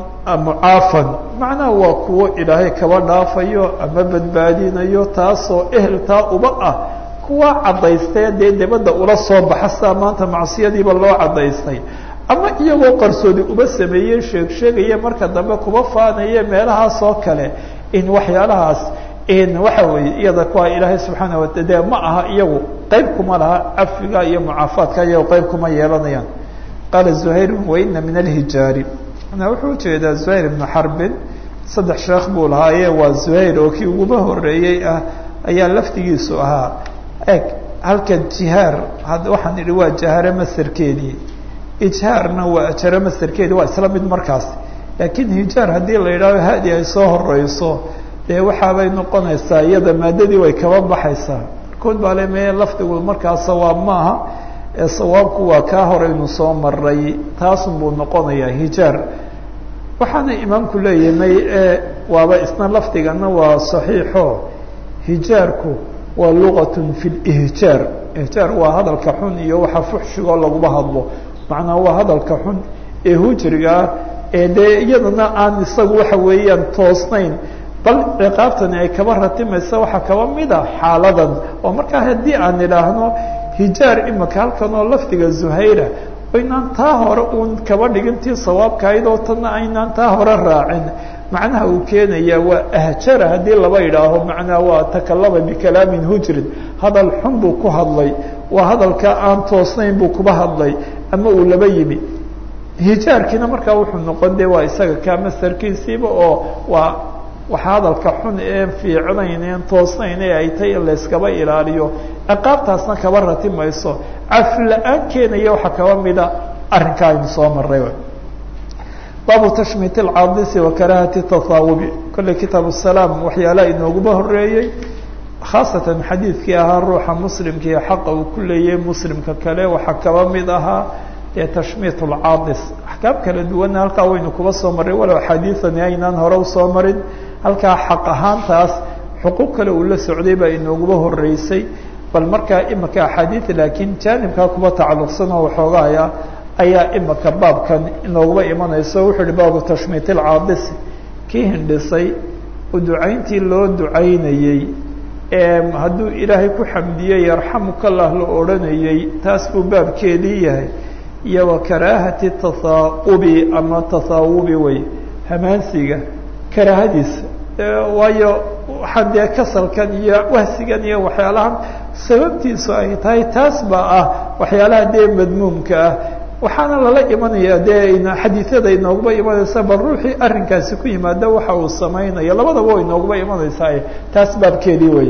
mucaafan macnaha waa kuwo ilaahay kaba dhaafayo ama badbaadinayo taasoo eheltaa uba ah kuwa cadaystee dee dibadda ula soo baxa saa maanta macsiyadiiba loo cadaystay ama iyagoo qarsoodi uba sameeyey sheeg sheegaya marka dambe kuba faanaye meelahaas oo kale in waxyaalahaas in waxa weeye iyada kuwa ilaahay subxaana wata de ma aha iyagu qeyb kuma laha cafiga iyo mucaafaadka iyago qeyb kuma yeelanayaan qaala zuhayr waina min alhijaari na wuxuu ujeedaa zuhayr ibnu xarbin saddex sheekh buu lahaaye waa zuhayr oo kii uguba horeeyey ah ayaa laftigiisu ahaa eg halka jihaar waxaan idhi waa jahare masarkeedii ijhaarna waa jare masarkeedii waa isla mid markaas laakiin hijaar haddii la yidhahdo hadi ay soo horeyso dee waxaabay noqonaysaa iyada maadadii way kaba baxaysaa markood baa le me lafdigu markaa sawaab maaha ee sawaabku waa kaa horeynu soo maray taasun buu noqonayaa hijaar waxaana imaamku leeyahay may e waaba isna lafdigana waa saxiixo hijaarku waa lugatun fi lihjaar ihjaar waa hadalka xun iyo waxa fuxshigoo laguma hadlo macnaa waa hadalka xun ee hujrigaa ee dee iyadana aan isagu waxa weeyaan toosnayn bal ciqaabtani ay kaba ratimaysa waxaa kaba mida xaaladan oo markaa haddii aan idhaahno hijaar imaka halkan oo lafdiga zuhayra aynaan taa hore uun kaba dhigintii sawaabkahayd oo tanna aynaan taa hore raacin macnaha uu keenaya waa ahjara haddii laba idhaaho macnaa waa takalama bikalaamin hujrin hadal xun buu ku hadlay waa hadalka aan toosnayn buu kuba hadlay ama uu laba yimi hijaarkiina markaa wuxuu noqon de waa isaga kaa masarkiisiiba oo waa waxa hadalka xun ee fiicnayn een toosnayn ee ay tay in layskaba ilaaliyo ciqaabtaasna kaba ratimayso cafi la-aan keenaya waxaa kaba mida arrinkaa aynu soo maray baabu tashmiit alcaadisi wa karahati tahaawubi kolley kitaab salaam waxyaalaha inooguba horeeyey khaasatan xadiidkii ahaa ruuxa muslimkii xaqa uu ku leeyahay muslimka kale waxaa kaba mid ahaa dee tashmiit ulcaadis axkaam kala duwanna halkaa waynu kuba soo marray walow xadiidani aynaan hore usoo marin halkaa xaq ahaantaas xuquuq kale uu la socday baa inooguba horeysay bal markaa imika axaadiid laakiin jaanibkaa kuba tacalluqsan oo waxoogaaya ayaa imika baabkan inooguba imanayso wuxuu uhi baabu tashmiit ilcaadisi kii hindhisay oo ducayntii loo ducaynayey ee hadduu ilaahay ku xamdiyey yarxamuka allah la odhanayey taas buu baabkeedii yahay iyo wa karaahati tathaaubi ama tathaawubi wey hamaansiga karaahadiisa waayo waxaan dee kasalkan iyo wahsigan iyo waxyaalahan sababtiisu ay tahay taas baa ah waxyaalaha dee madmuumka ah waxaana lala imanaya dee xadiisyada inooguba imanaysa bal ruuxii arrinkaasi ku yimaada waxa uu samaynayo labadaba way inooguba imanaysaa taas baabkeedii wey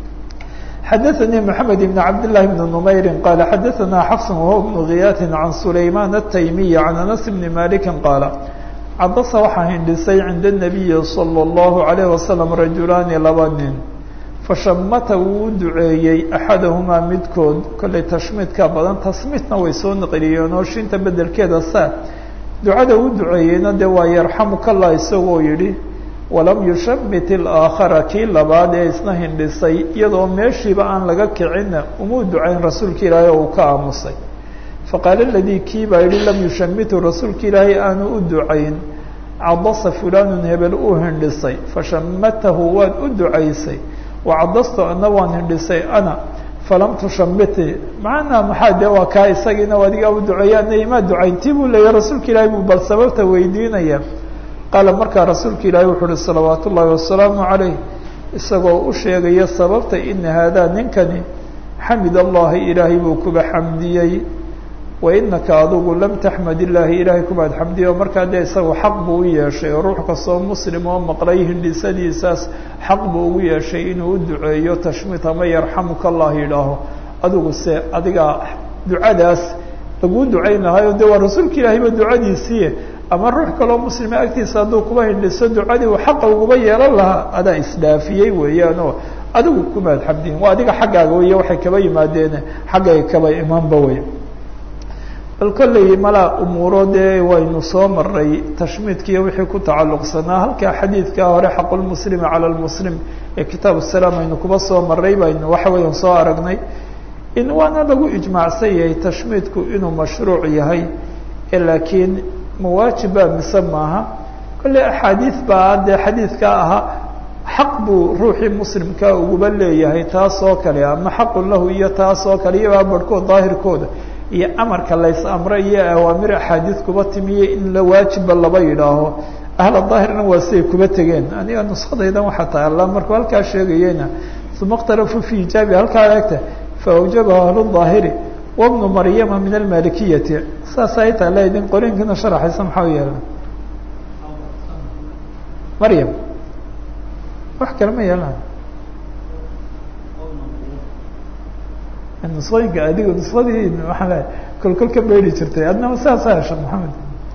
xadaثnي محamed بن cabd للhi بن نmayri qala xadaثna xفs وهو بن غiyاt عan سulayman التaymiي عan أنس بن maliki qaala cadasa waxaa hindhisay cinda النabiyi slى الlaهu عalيه waslم rajulaani laba nin fashamata wuu duceeyey axadahumaa midkood kollay tashmiidka badan tasmiitna way soo naqliyeen oo shinta bedelkeeda saa ducada uu duceeyeyna dee waa yarxamuka allah isagoo yidhi walam yushamit ilaakhara kii labaad ee isna hindhisay iyadoo meeshiiba aan laga kicinna umuu ducayn rasuulka ilaahay oo uu ka aamusay faqaala aladii kii baa yihi lam yushamitu rasuulka ilaahay aanu u ducayn cadasa fulaanun hebel uu hindhisay fashamatahu waad u ducaysay wacadastu ana waan hindhisay ana falam tushamiti macnaa maxaa dee waa kaa isagiina adigaa u duceeya ana imaa ducayntii buu leeyahy rasuulka ilaahay buu bal sababta weydiinaya qaala markaa rasuulka ilaahay wuxuu uhi salawaat ullaahi wasalaamu calayh isagoo u sheegaya sababta ina haadaa ninkani xamid allahi ilaahay buu kuba xamdiyey wa inaka adigu lam taxmad illaahi ilaahay kubaad xamdiyo markaa dee isagu xaq buu u yeeshay oo ruux kastoo muslim oo maqlay hindhisadiisaas xaq buu ugu yeeshay inuu u duceeyo tashmiit ama yarxamuka allah yidhaaho adigu se adigaa ducadaas laguu ducayn lahayo de waa rasuulka ilaahayba ducadiisii ama ruux kaloo muslima agtiisa hadduu kuba hindhiso ducadii uu xaqa uguba yeelan lahaa adaa isdhaafiyey weeyaan oo adigu kumaad xamdiyin waa adiga xaggaaga weeye waxay kaba yimaadeen xaggay kaba imaanba wey bal kolley malaa umuuro dee waynu soo maray tashmiidkiiyo wixii ku tacalluqsanaa halkaa xadiidkaa hore xaqulmuslimi cala lmuslim ee kitaab salaam aynu kuba soo maray baynu waxa weeyaan soo aragnay in waana lagu ijmaacsan yahay tashmiidku inuu mashruuc yahay laakiin mawaajiba mise maaha kolley axaadiid baa dee xadiidkaa ahaa xaq buu ruuxii muslimkaa uguba leeyahay taas oo kale ama xaqun lahu iyo taas oo kale iyobaa barhkood daahirkooda iyo amarka lays amre iyo awaamir axaadiid kuba timiye in la waajiba laba yidhaaho ahla daahirna waa siday kuba tegeen aniga nuskadaydan waxaa taala markuu halkaa sheegayeyna uma اkhtalafuu fi ijaabi halkaa eegta faawjabahu ahlu daahiri wabnu maryama min almalikiyati saas ay taala idin qorinkiina sharaxaysa maxaa u yeelan maryam wax kale ma yeelan nusooyinka adiga nuskadii waxaan leehay kolkol ka beeri jirtay adnama saasa sheekh maxamed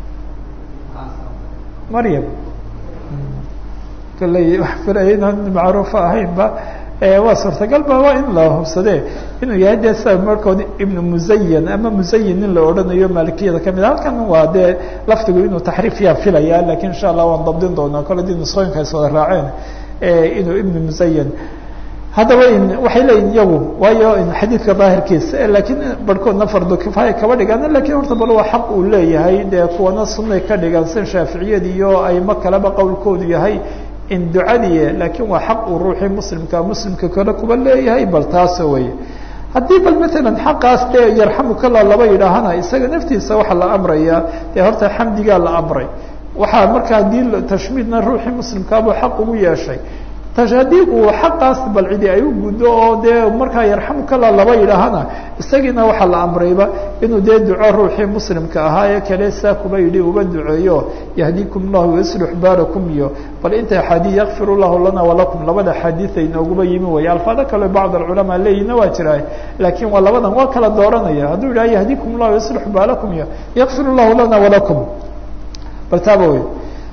maryam kolley wax filaynan macruufa ahaynba waa suurtagal ba waa in la hubsadee inuu yahay dee sa markood ibnu musayan ama musayin in la odhanayo maalikiyada kamid halkan waa dee laftigu inuu taxriif yaa filaya lakin insha allah waan dabdin doonaa kole dii nusooyinka ay sooda raaceen inuu ibnu musayan haddaba waxay leeyihin iyagu waayo xadiidka daahirkiisa lakiin barhkoodna fardu kifaaya kaba dhigaan lakin horta bal waa xaq uu leeyahay dee kuwana sunay ka dhigaan sin shaaficiyad iyo aymo kaleba qowlkoodu yahay in ducadii lakiin waa xaq uu ruuxii muslimka muslimka kale kuba leeyahay bal taasa wey haddii bal matalan xaqaas dee yarxamukala laba yidhaahana isaga naftiisa waxaa la amraya dee horta xamdigaa la amray waxaa marka haddii tashmiidna ruuxii muslimkaabuu xaq ugu yeeshay haddii uu xaqaas bal cidi ay u guddo oo dee markaa yarxamukala laba yidhaahana isagiina waxaa la amrayba inuu dee duco ruuxii muslimka ahaa ee kale saa kuba yidhi uba duceeyo yahdikum llahu yaslux baalakum iyo bal inta axaadiid yakfir llahu lana walakum labada xadiid ay nooguba yimi way alfaado kale bacd alculamaa leeyihinna waa jiraa laakiin waa labadan waa kala dooranaya hadduu yidhaha yahdikum llahu yaslux baalakum iyo yakfir llahu lana walakum bal taaba wey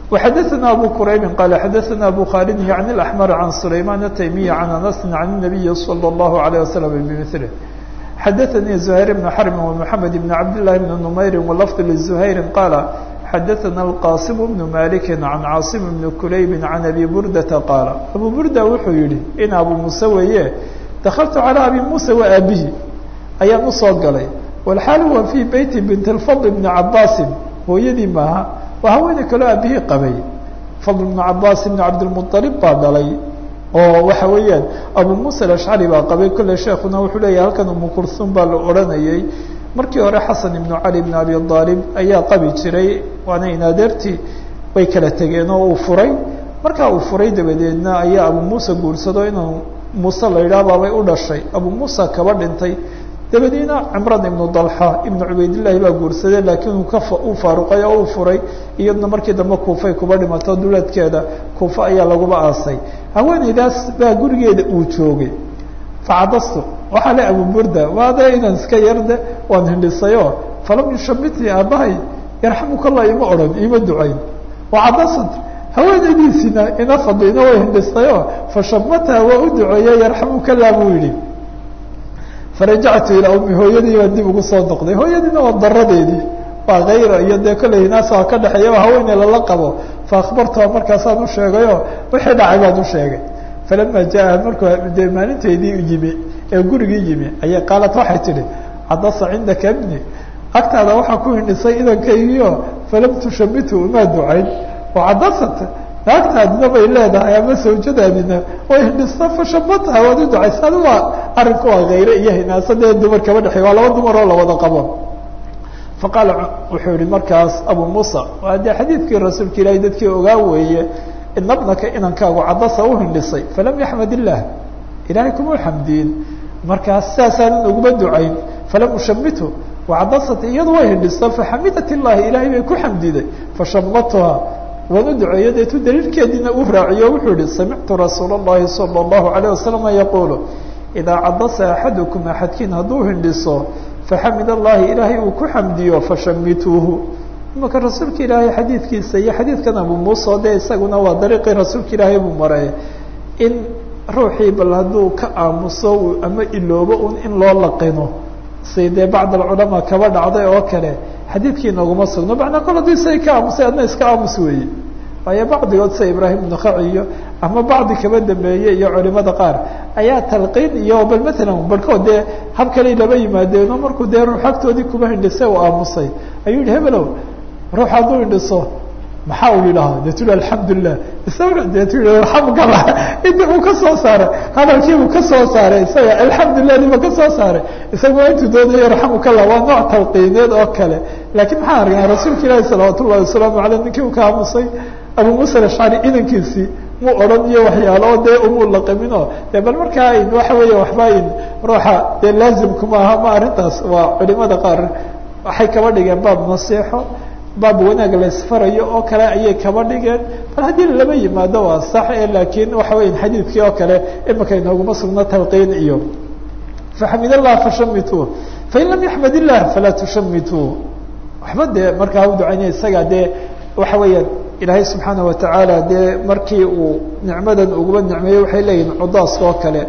وxadثna أbو كرayb qال xadثna أbو khالد عن الأحمر عن سليمان التيمي عن أنس عن النبي صلى الله عليه وسلم بمثله xadثnي زهير بن حرب ومحمد بن عبد الله بن نمير ولفظ لزهير قال xadثna القاصم بن مالك عن cاaصم بن كليب عن أبي بردة قال أbو بردة wuxuu yihi in أbو موسى weeye دخلت على أبي موسى وآبهi ayaan usoo galay والxاal huwa في beyt بنت الفضل بن عabاس hooyadii maaha waa haweeney kaloo aabihii qabay fadl بن cabاs بن cabdالمطلب baa dhalay oo waxa weeyaan abu muسى الأشcري baa qabay kolley sheekuna wuxuu leeyahay halkan umu kurثum baa la odhanayay markii hore xasan ibnu cali bn abi aalib ayaa qabi jiray waana inaadeertii way kala tegeen oo uu furay markaa uu furay dabadeedna ayaa abu muuse guursado inuu muuse la yidhaah baabay u dhashay abu muuse kaba dhintay dabadeedna cimran ibnu dalxa ibnu cubaydillaahi baa guursaday laakiin uu ka uu faaruqay oo uu furay iyadna markii dambe kuufay kuba dhimato duleedkeeda kuufa ayaa laguba aasay haweeneydaas baa gurigeeda uu joogay facadastu waxaa le abu burda waade inaan iska yarde waan hindhisayo falam yushamitnii aabbahay yarxamukallah ima odhan ima ducayn wacadasad haweeneydiisina ina fadina way hindhisayo fashamataha waa u duceeye yarxamukallah buu yihi farajactu ilaa ummi hooyadii baan dib ugu soo noqday hooyadiina waa daradeedii waa kayra iyo dee kolley naasa ka dhexeeya haweeney lala qabo fa akhbartuha markaasaan u sheegayo wixii dhacay baan u sheegay falama jaa markuu dee maalinteedii yimi ee gurigii yimi ayay qaalat waxay tidhi cadasa cindaka ibni agtaada waxaa ku hindhisay idankaygiio falam tushamithu umaa ducayn oo cadasat naagtaadina bay leedahay ama sawjadaadina way hindhista fashamataha waad u ducaysa adi waa arinku waa khayre iyo hinaasadee dumar kaba dhexey waa laba dumar oo lawada qabo faqaala wuxuu yihi markaas abu muusa waa dee xadiidkii rasuulka ilaahay dadkii ogaa weeye ina bnaka inankaagu cadasa u hindhisay falam yaxmad illaah ilaahay kuma xamdiin markaas saasaanan uguma ducayn falam ushamithu wacadasat iyadu way hindhista faxamidat illaahi ilaahay bay ku xamdiday fashamatuha waan u duceeyo deetu daliilkeediina u raaciyo wuxuu yihi samictu rasuula اllahi salى اllahu alayه wasalama yaquulu idaa cadasa axadukum axadkiin hadduu hindhiso faxamid allahi ilaahay uu ku xamdiyo fashamituuhu imaka rasuulka ilaahay xadiidkiisa iyo xadiidkan abu muuse de isaguna waa dariiqii rasuulka ilaahay buu maray in ruuxii bal hadduu ka aamuso ama iloobo un in loo laqino si dee bacd alculamaa kaba dhacday oo kale xadiidkii nooguma sugno macnaa kol haddii say ka aamusay adna iska aamus weeye waayo bacdigood sida ibraahim ibnu khaci iyo ama bacdi kaba dambeeye iyo culimada qaar ayaa talqiin iyo bal matalan barhkood dee hab kale laba yimaadeeno markuu dee ruux agtoodii kuba hindhisay oo aamusay ayuu yihi hebelow ruux hadduu hindhiso maxaa uu yidhahaa deetu i alxamdulilah isaga deetu i arxamkala inta uu ka soo saaray hadalkii uu ka soo saaray isaga alxamdulilah niba ka soo saaray isaga intuu doonaya arxamkala waa nooc talqiineed oo kale laakiin maxaan argnaa rasuulka ilaahi salawaat ullahi wasalaamu aleyh ninkii uu ka aamusay abu muusa alashcari inankiisii muu odhan iyo waxyaalo oo dee umuu laqamino dee bal markaa in waxa weeya waxba in ruuxa dee laazimkuma aha ma arrintaas waa culimada qaar waxay kaba dhigeen baab nasiixo baab wanaag la isfarayo oo kale ayay kaba dhigeen bal haddii lama yimaado waa sax e laakiin waxa weya xadiidkii oo kale imika inooguma sugno talqiin iyo faxamid allah fashamituuh fain lam yaxmad illah falaa tushamituuh waxba dee markaa u ducaynaya isaga dee waxa weeyaan ilaahay subxaana watacaala dee markii uu nicmadan uguba nicmeeyey waxay leeyihin cudaaska oo kale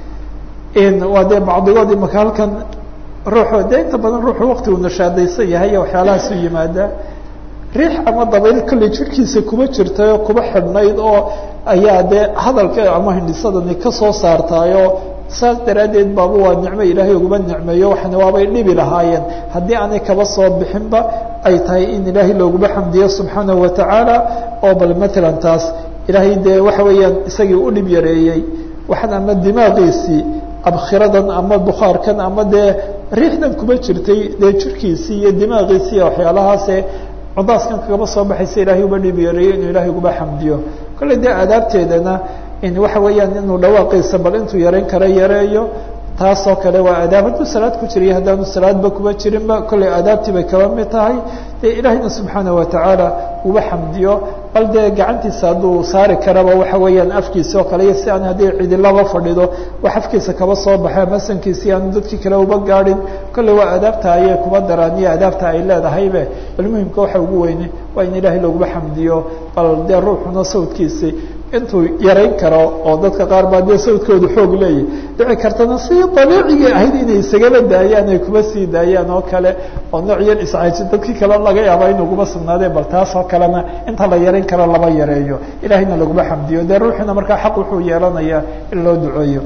waa dee bacdigood imaka halkan ruuxu dee inta badan ruuxu wakti uu nashaadaysan yahay iyo waxyaalahaas u yimaadaa riix ama dabayl kolley jirkiisa kuma jirtay oo kuba xidhnayd oo ayaa dee hadalka ama hindhisadani kasoo saartaayo saas daraaddeed baaba waa nicmo ilaahay uguma nicmeeyo waxana waabay dhibi lahaayeen haddii aanay kaba soo bixinba ay tahay in ilaahay looguma xamdiyo subxaanahu watacaala oo bal matalan taas ilaahay dee waxa weeyaan isagii u dhib yareeyey waxaan ama dimaaqiisii abkhiradan ama bukhaarkan ama dee riixdan kuma jirtay dee jirkiisii iyo dimaaqiisii iyo waxyaalahaase cudaaskan kagaba soo baxaysa ilaahay uba dhib yareeyo inuu ilaahay uguba xamdiyo kolley dee aadaabteedana in waxa weeyaan inuu dhawaaqiisa bal intuu yareyn kara yareeyo taasoo kale waa aadaab hadduu salaad ku jiriyo haddaanu salaadba kuma jirinba kolley aadaabtii bay kaba mid tahay dee ilaahayna subxaana watacaala uba xamdiyo bal dee gacantiisa hadduu saari karaba waxa weeyaan afkiisa oo kale iyo si aan haddii cidilaba fadhido wax afkiisa kaba soo baxa masankiisi aanu dadkii kale uba gaadhin kolley waa adaabta ayay kuba daraan iyo adaabta ay leedahaybe bal muhimka waxa ugu weyne waa in ilaahay looguba xamdiyo bal dee ruuxuna sawdkiisi intuu yarayn karo oo dadka qaar baa dee sawdkoodu xoog leeyahy dhici kartana si dabiicigii ahayd inay isagaba daayaan ay kuba sii daayaan oo kale oo noocyan iscaysi dadkii kale laga yaaba inuu kuba sugnaadeen bal taas oo kalena inta la yarayn karo laba yareeyo ilaahayna laguma xamdiyo dee ruuxina markaa xaq wuxuu yeelanayaa in loo duceeyo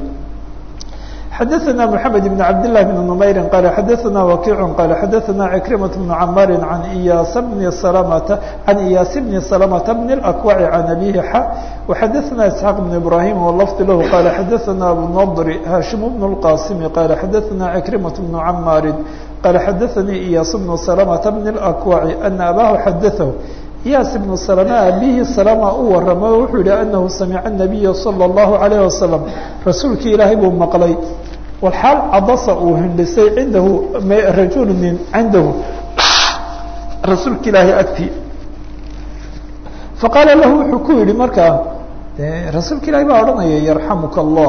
xadaثna mحamed بن cabd لlah بn نmayri qala xadaثna wakiic qala xadaثna ckrيmaة بn cmاri an iyas bni slmta can iyaas bni slmta bn اأkwac can abihi xa وxadaثna isxaaq بn ibrahim wlfd lah qala xadaثna abu nadri hashim bn اlqasimi qala xadaثna ckrيmaة بn cmاri qala xadaثanii iyaas bn slmta bn اأkwac ana abahu xadaثhu iyaas ibnu salama abihi salama u waramo wuxuu yihi anahu samica الnabiya salى الlahu عalayه wasalam rasuulkii ilaahay buu maqlay walxaal cadasa uu hindhisay cindahu rajulu nin cindahu rasuulka ilaahay agtii faqaala lahu wuxuu ku yihi markaa rasuulka ilahay baa odhanaya yarxamuka allah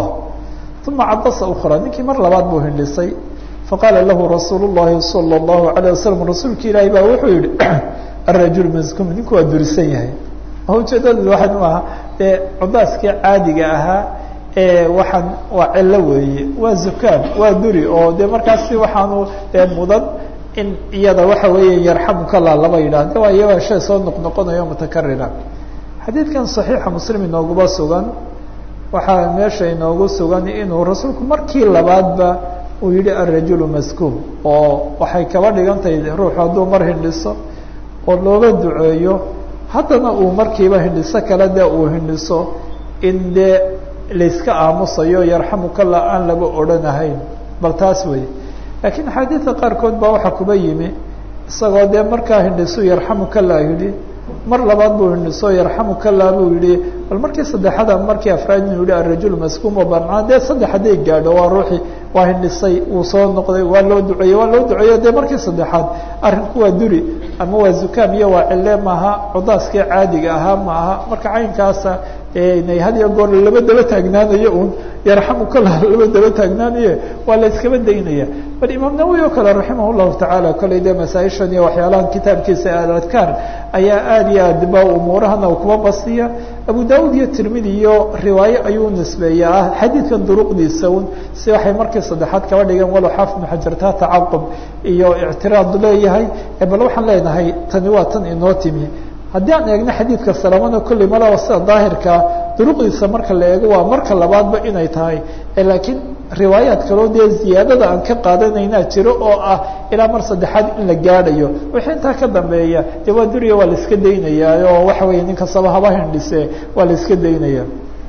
uma cadasa ukra ninkii mar labaad buu hindhisay faqaala lahu rasuul الlahi salى الlahu عalيه wasalam rasuulka ilaahay baa wuxuu yihi arajul maskum ninku waa durisan yahay ujeedadu waxaan u ahaa dee cudaaskii caadiga ahaa ee waxaan waa cillo weeye waa zukaan waa duri oo dee markaasi waxaanu dee mudan in iyada waxa weeye yarxamuka la laba yidhah de waa iyaba shay soo noqnoqonayo mutakarira xadiidkan صaxiixa muslim inooguba sugan waxaa meesha inoogu sugan inuu rasuulku markii labaadba uu yihi arajulu maskum oo waxay kaba dhigan tahay ruuxu hadduu mar hindhiso oo looga duceeyo haddana uu markiiba hindhiso kale dee uu hindhiso in dee layska aamusayo yarxamukala aan laba odhanahayn bal taas wey laakiin axaadiida qaarkood baa waxaa kuba yimi isagoo dee markaa hindhiso yarxamukala yidhi mar labaad buu hindhiso yarxamukala buu yihi bal markii saddexada markii afraad inuu yihi arajul maskuum oo banaa dee saddex hadday gaadho waa ruuxii waa hindhisay wuu soo noqday waa loo duceeyey waa loo duceeyo dee markii saddexaad arrinku waa duri ama waa zukaam iyo waa cille maaha cudaaskii caadiga ahaa ma aha marka caynkaasa inay had iyo goor laba daba taagnaanayo un yarxamukala laba daba taagnaanaye waa la iskaba daynaya bal imaam nawowi oo kale raximah llahu tacaala kolley dee masaaishan iyo waxyaalahan kitaabkiisa aladkaar ayaa aada iyo aad ba umuurahana u kuba basiya abu daud iyo tirmidi iyo riwaaye ayuu nisbeeya ah xadiidkan duruqdiisa un si waxay markii saddexaad kaba dhigeen walow xaafid ibnu xajarta tacaqub iyo ictiraad leeyahay bal waxaan leenahay tani waa tan inoo timi haddii aan eegno xadiidka salamana kolley malaa sida daahirkaa duruqdiisa marka la eego waa marka labaadba inay tahay laakiin riwaayaad kaloo dee ziyaadada aan ka qaadanaynaa jiro oo ah ilaa mar saddexaad in la gaadhayo wixii intaa ka dambeeya dee waa duriya waa la iska daynayaa oo waxa weeye nin kastaba haba hindhise waa la iska daynaya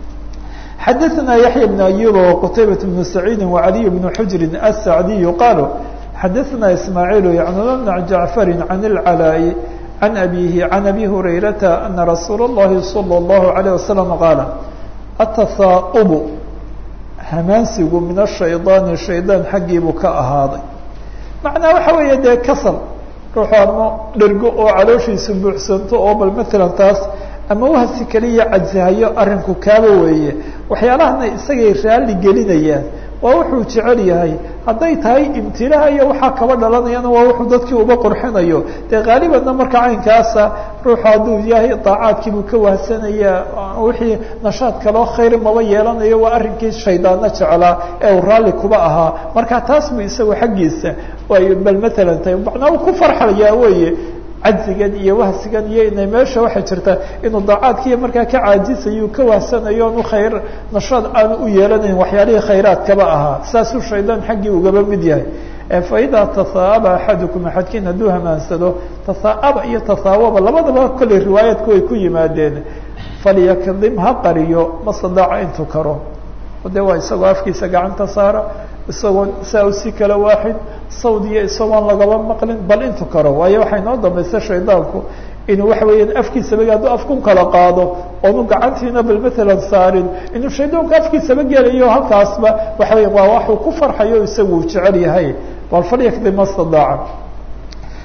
xadaثna yaحya بن أyuba وqtaybaة بن سacيidi وعaliي بن xujri الsacdiي qaalu xadaثna ismaaعiil yacnuna بn jaعفari can الcalاء can abihi can abi hurayrata ana rasuul الlahi salى الlahu عalيه wasalam qaala atasaaؤbu hamaansigu min الshayطaani shaydaan xaggiibuu ka ahaaday macnaa waxa weeye dee kasal ruuxu ama dhergo oo calooshiisu buuxsanto oo bal maalan taas ama wahsi kaliya cajsihayo arrinku kaaba weeye waxyaalahana isagay raalli gelinayaan waa wuxuu jecel yahay hadday tahay imtilaaha iyo waxaa kaba dhalanayana waa wuxuu dadkii uba qurxinayo dee qaalibanna marka caynkaasa ruuxu hadduu yahay daacaadkiibuu ka wahsanayaa wixii nashaad kaloo khayr maba yeelanayo waa arrinkii shaydaanna jeclaa ee uu raalli kuba ahaa marka taas buu isagu xaggiisa ay bal maalan tahay macnaa uu ku farxayaa weeye cajzigan iyo wahsigan iyo inay meesha waxay jirta inuu daacaadkiiyo markaa ka caajisayo ka wahsanayo nu khayr nashaad aanu u yeelanayn waxyaalihii khayraadkaba ahaa saasuu shaydaan xaggii ugaba mid yahay faidaa tahaaba axadukum axadkiin hadduu hamaansado tahaaba iyo tahaawaba labadaba kolley riwaayaadku way ku yimaadeen falyakdim ha qariyo masadaaca intuu karo de waa isagoo afkiisa gacanta saara isagoo saa usi kala waaxid sawd iyo isagoon lagaba maqlin bal intu karo waayo waxay noo dambaysa shaydaanku inuu waxa weeyaan afkiisaba hadduu afkun kala qaado oonu gacantiina bal maalan saarin inuu shaydaanku afkiisaba gelayo halkaasba waxa weya waa waxuu ku farxayo isagu uu jecel yahay bal falyakdim mastadaaca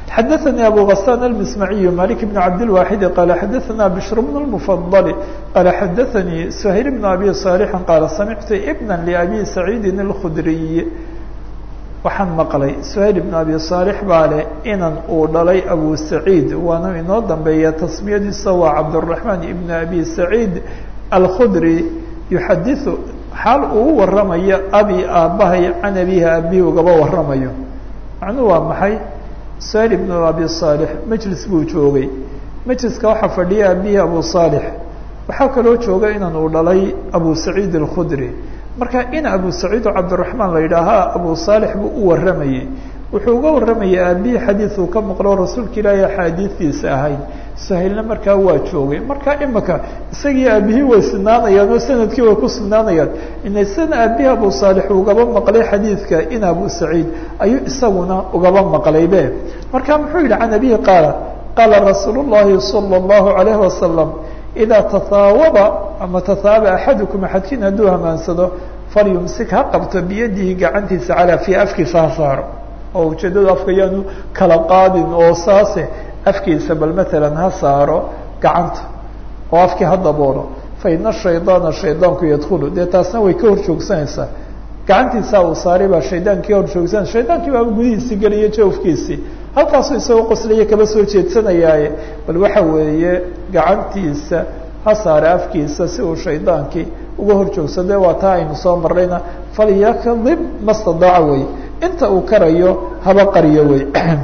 xadaثnي abu غسان المسمعي مالك بن cabdالواحد qال xadaثna بشhr بن المفضل qال xadaثnي سhayل بن أbي صالح qال samعtu بنا لأbي سعيidi الkخdري waxaan maqlay سhayل بن أbي صالح baa leh inan uu dhalay abu سعيid waana inoo dambeeya tasmiyadiisa waa cabdالرحمن بن أbي سعيid الkخdري يxadiث xaal uu waramayo abi aabahay can abihi abihi ugaba waramayo macnuu waa maxay سhayل بن أbي صالح mجlis buu joogay mجliska waxaa fadhiya abihi abu صالح waxaa kaloo jooga inan uu dhalay abu سعيid الkخdري marka in abu سعيid oo cabdiلرaحmaan la yidhaahaa abu صالح buu u waramayey wuxuu uga waramayay abihi xadiiثuu ka maqlo rasuulka ilaahi axaadiistiisa ahayd سhaylna markaa waa joogay marka imika isagii aabihii way sugnaanayaan oo sanadkii way ku sugnaanayaan inay sida abihi abu صالح ugaba maqlay xadiidka in abu سعيid ayuu isaguna ugaba maqlaybe marka muxuu yihi can abihi qaala qaala rasuul الlahi salى الlahu عalayه wasalam إidaa tahaawaba ama tahaaba axadukum axadkiin hadduu hamaansado falyumsik ha qabto biyadihi gacantiisa calaa fii afkiisa ha saaro oo ujeedadu afka yaanu kala qaadin oo saase afkiisa bal matalan ha saaro gacanta oo afkii ha daboolo faina shaydaana shaydaanku yadkulu dee taasna way ka hor joogsanaysaa gacantiisaa uu saaray baa shaydaankii hor joogsanaysa shaydaankii baa gudihiisii gelaya jawfkiisii halkaasuu isagoo qoslaya kaba soo jeedsanayaaye bal waxa weeye gacantiisa ha saare afkiisa si uu shaydaankii uga hor joogsade waa taa aynu soo marayna falyakdib mastadaaca wey inta uu karayo haba qaryo wey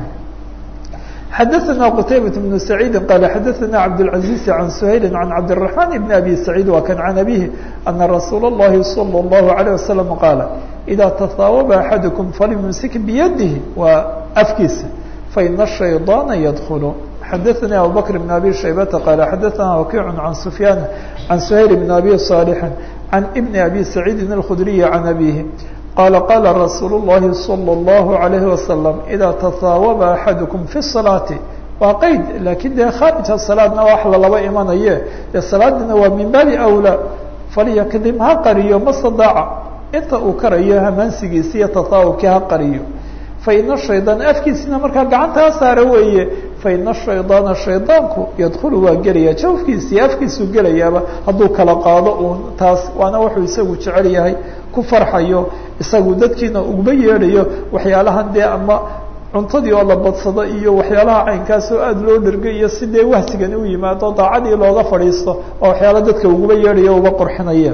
xadaثna qtaybaة بن سعيidi qal xadaثna cabdالعaزيز عan سhayli عan cabdالرaحمن بn أbي سعيid wa kan can abihi أna rasuul الlahi صلى الlaه عليه وسلم qaala إida تahaawaba أxadكم falyumsik biyadihi waa afkiisa faina الشhayطاana ydkل xadaثnي abu bكر بن أbي شhaybةa qal xadaثna wakiع عan سfyaan عan سhayl بn أbي صاaلح عan بn أbي سعيidi الkخdري عan abihi qala qala rasuul الlahi salى الlahu عalayhi wasalam idaa tahaawaba axadukum fi الsalaati waa qeyd laakiin dee khaarija salaadna wax lalaba imanaye dee salaadina waa min baabi awlaa falyakdim ha qariyo mastadaaca inta uu karayo hamaansigiisi iyo tahaawubkii ha qariyo faina shaydaan afkiisina markaa gacanta ha saara weeye faina shaydaana shaydaanku yadkulu waa gelaya jawfkiisii afkiisuu gelayaaba hadduu kala qaado uun taas waana wuxuu isagu jecel yahay ku farxayo isagu dadkiina uguma yeedhayo waxyaalahan dee ama cuntadii oo la badsado iyo waxyaalaha caynkaas oo aada loo dhergay iyo si dee wahsigani u yimaado daacadii looga fadhiisto oo waxyaala dadka uguma yeedhayo uba qurxinaya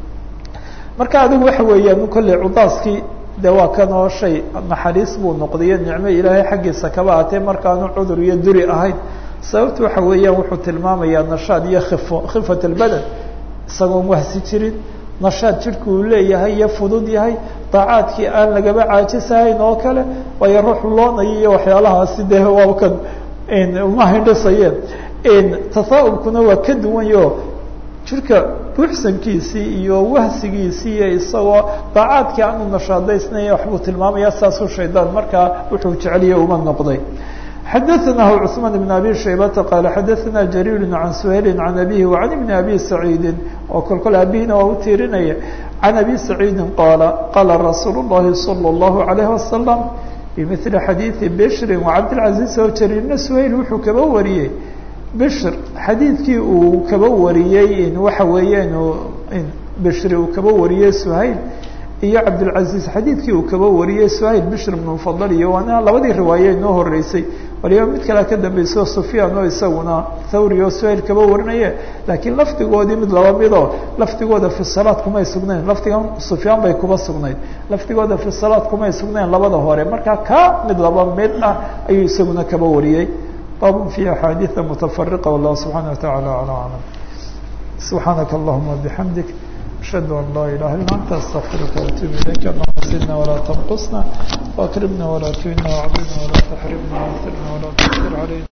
marka adigu waxa weeyaan kolley cudaaskii de waa kanoo shay naxariis buu noqdayo nicmo ilaahay xaggiisa kaba atee markaanu cudur iyo duri ahayn sababtu waxa weeyaan wuxuu tilmaamayaa nashaad iyo kifo khifat albadan isagoon wahsi jirin nashaad jidhku uu leeyahay iyo fudud yahay daacaadkii aan lagaba caajisahayn oo kale waayo ruux loonaya iyo waxyaalahaasi dee waa kan uma hindhisayeen tahaa'ubkuna waa ka duwanyo jirka buuxsankiisii iyo wahsigiisii iyo isagoo daacaadkii aanu nashaadaysnay waxbuu tilmaamaya saasuu shaydaan markaa wuxuu jeceliya uma noqday xadaثnahu cثmaan بn abi shaybata qaala xadaثna jariir can سhayli can abihi وcan ibni abi saciidi oo kol kol abihina waa u tiirinaya can abi saciidi qaala qaala rasuul الlahi salى الlahu عalayه wasalam bimili xadiiثi bshri وcabdالcaزiiz oo jariirna سhayl wuxuu kaba wariyey bshr xadiidkii uu kaba wariyey waxa weeyaan bshri uu kaba wariyey shayl iyo cabdالcaزiiz xadiidkii uu kaba wariyey shayl bshr bn mfadl iyo waana labadii riwaaye inoo horeysay waliba mid kale ka dambeyso sufyaan oo isaguna thawri oo shayl kaba warinaye laakiin lafdigoodii mid laba midoo lafdigooda fi salaad kumay sugnayn lafdigan sufyaan bay kuba sugnayd lafdigooda fi salaad kumay sugnayn labada hore marka ka mid laba mid ah ayuu isaguna kaba wariyey bab في أحاadiiث متفرقة والله سبحانه وتعالى على أعلم سبحانك اللهم وبحمدك أشهد أن لا إله إلا أنت أستغفرك وأتوب إليك اللهم زدنا ولا تنقصنا وأكرمنا ولا تهنا وعافنا ولا تحرمنا وأثرنا ولا تؤثر علينا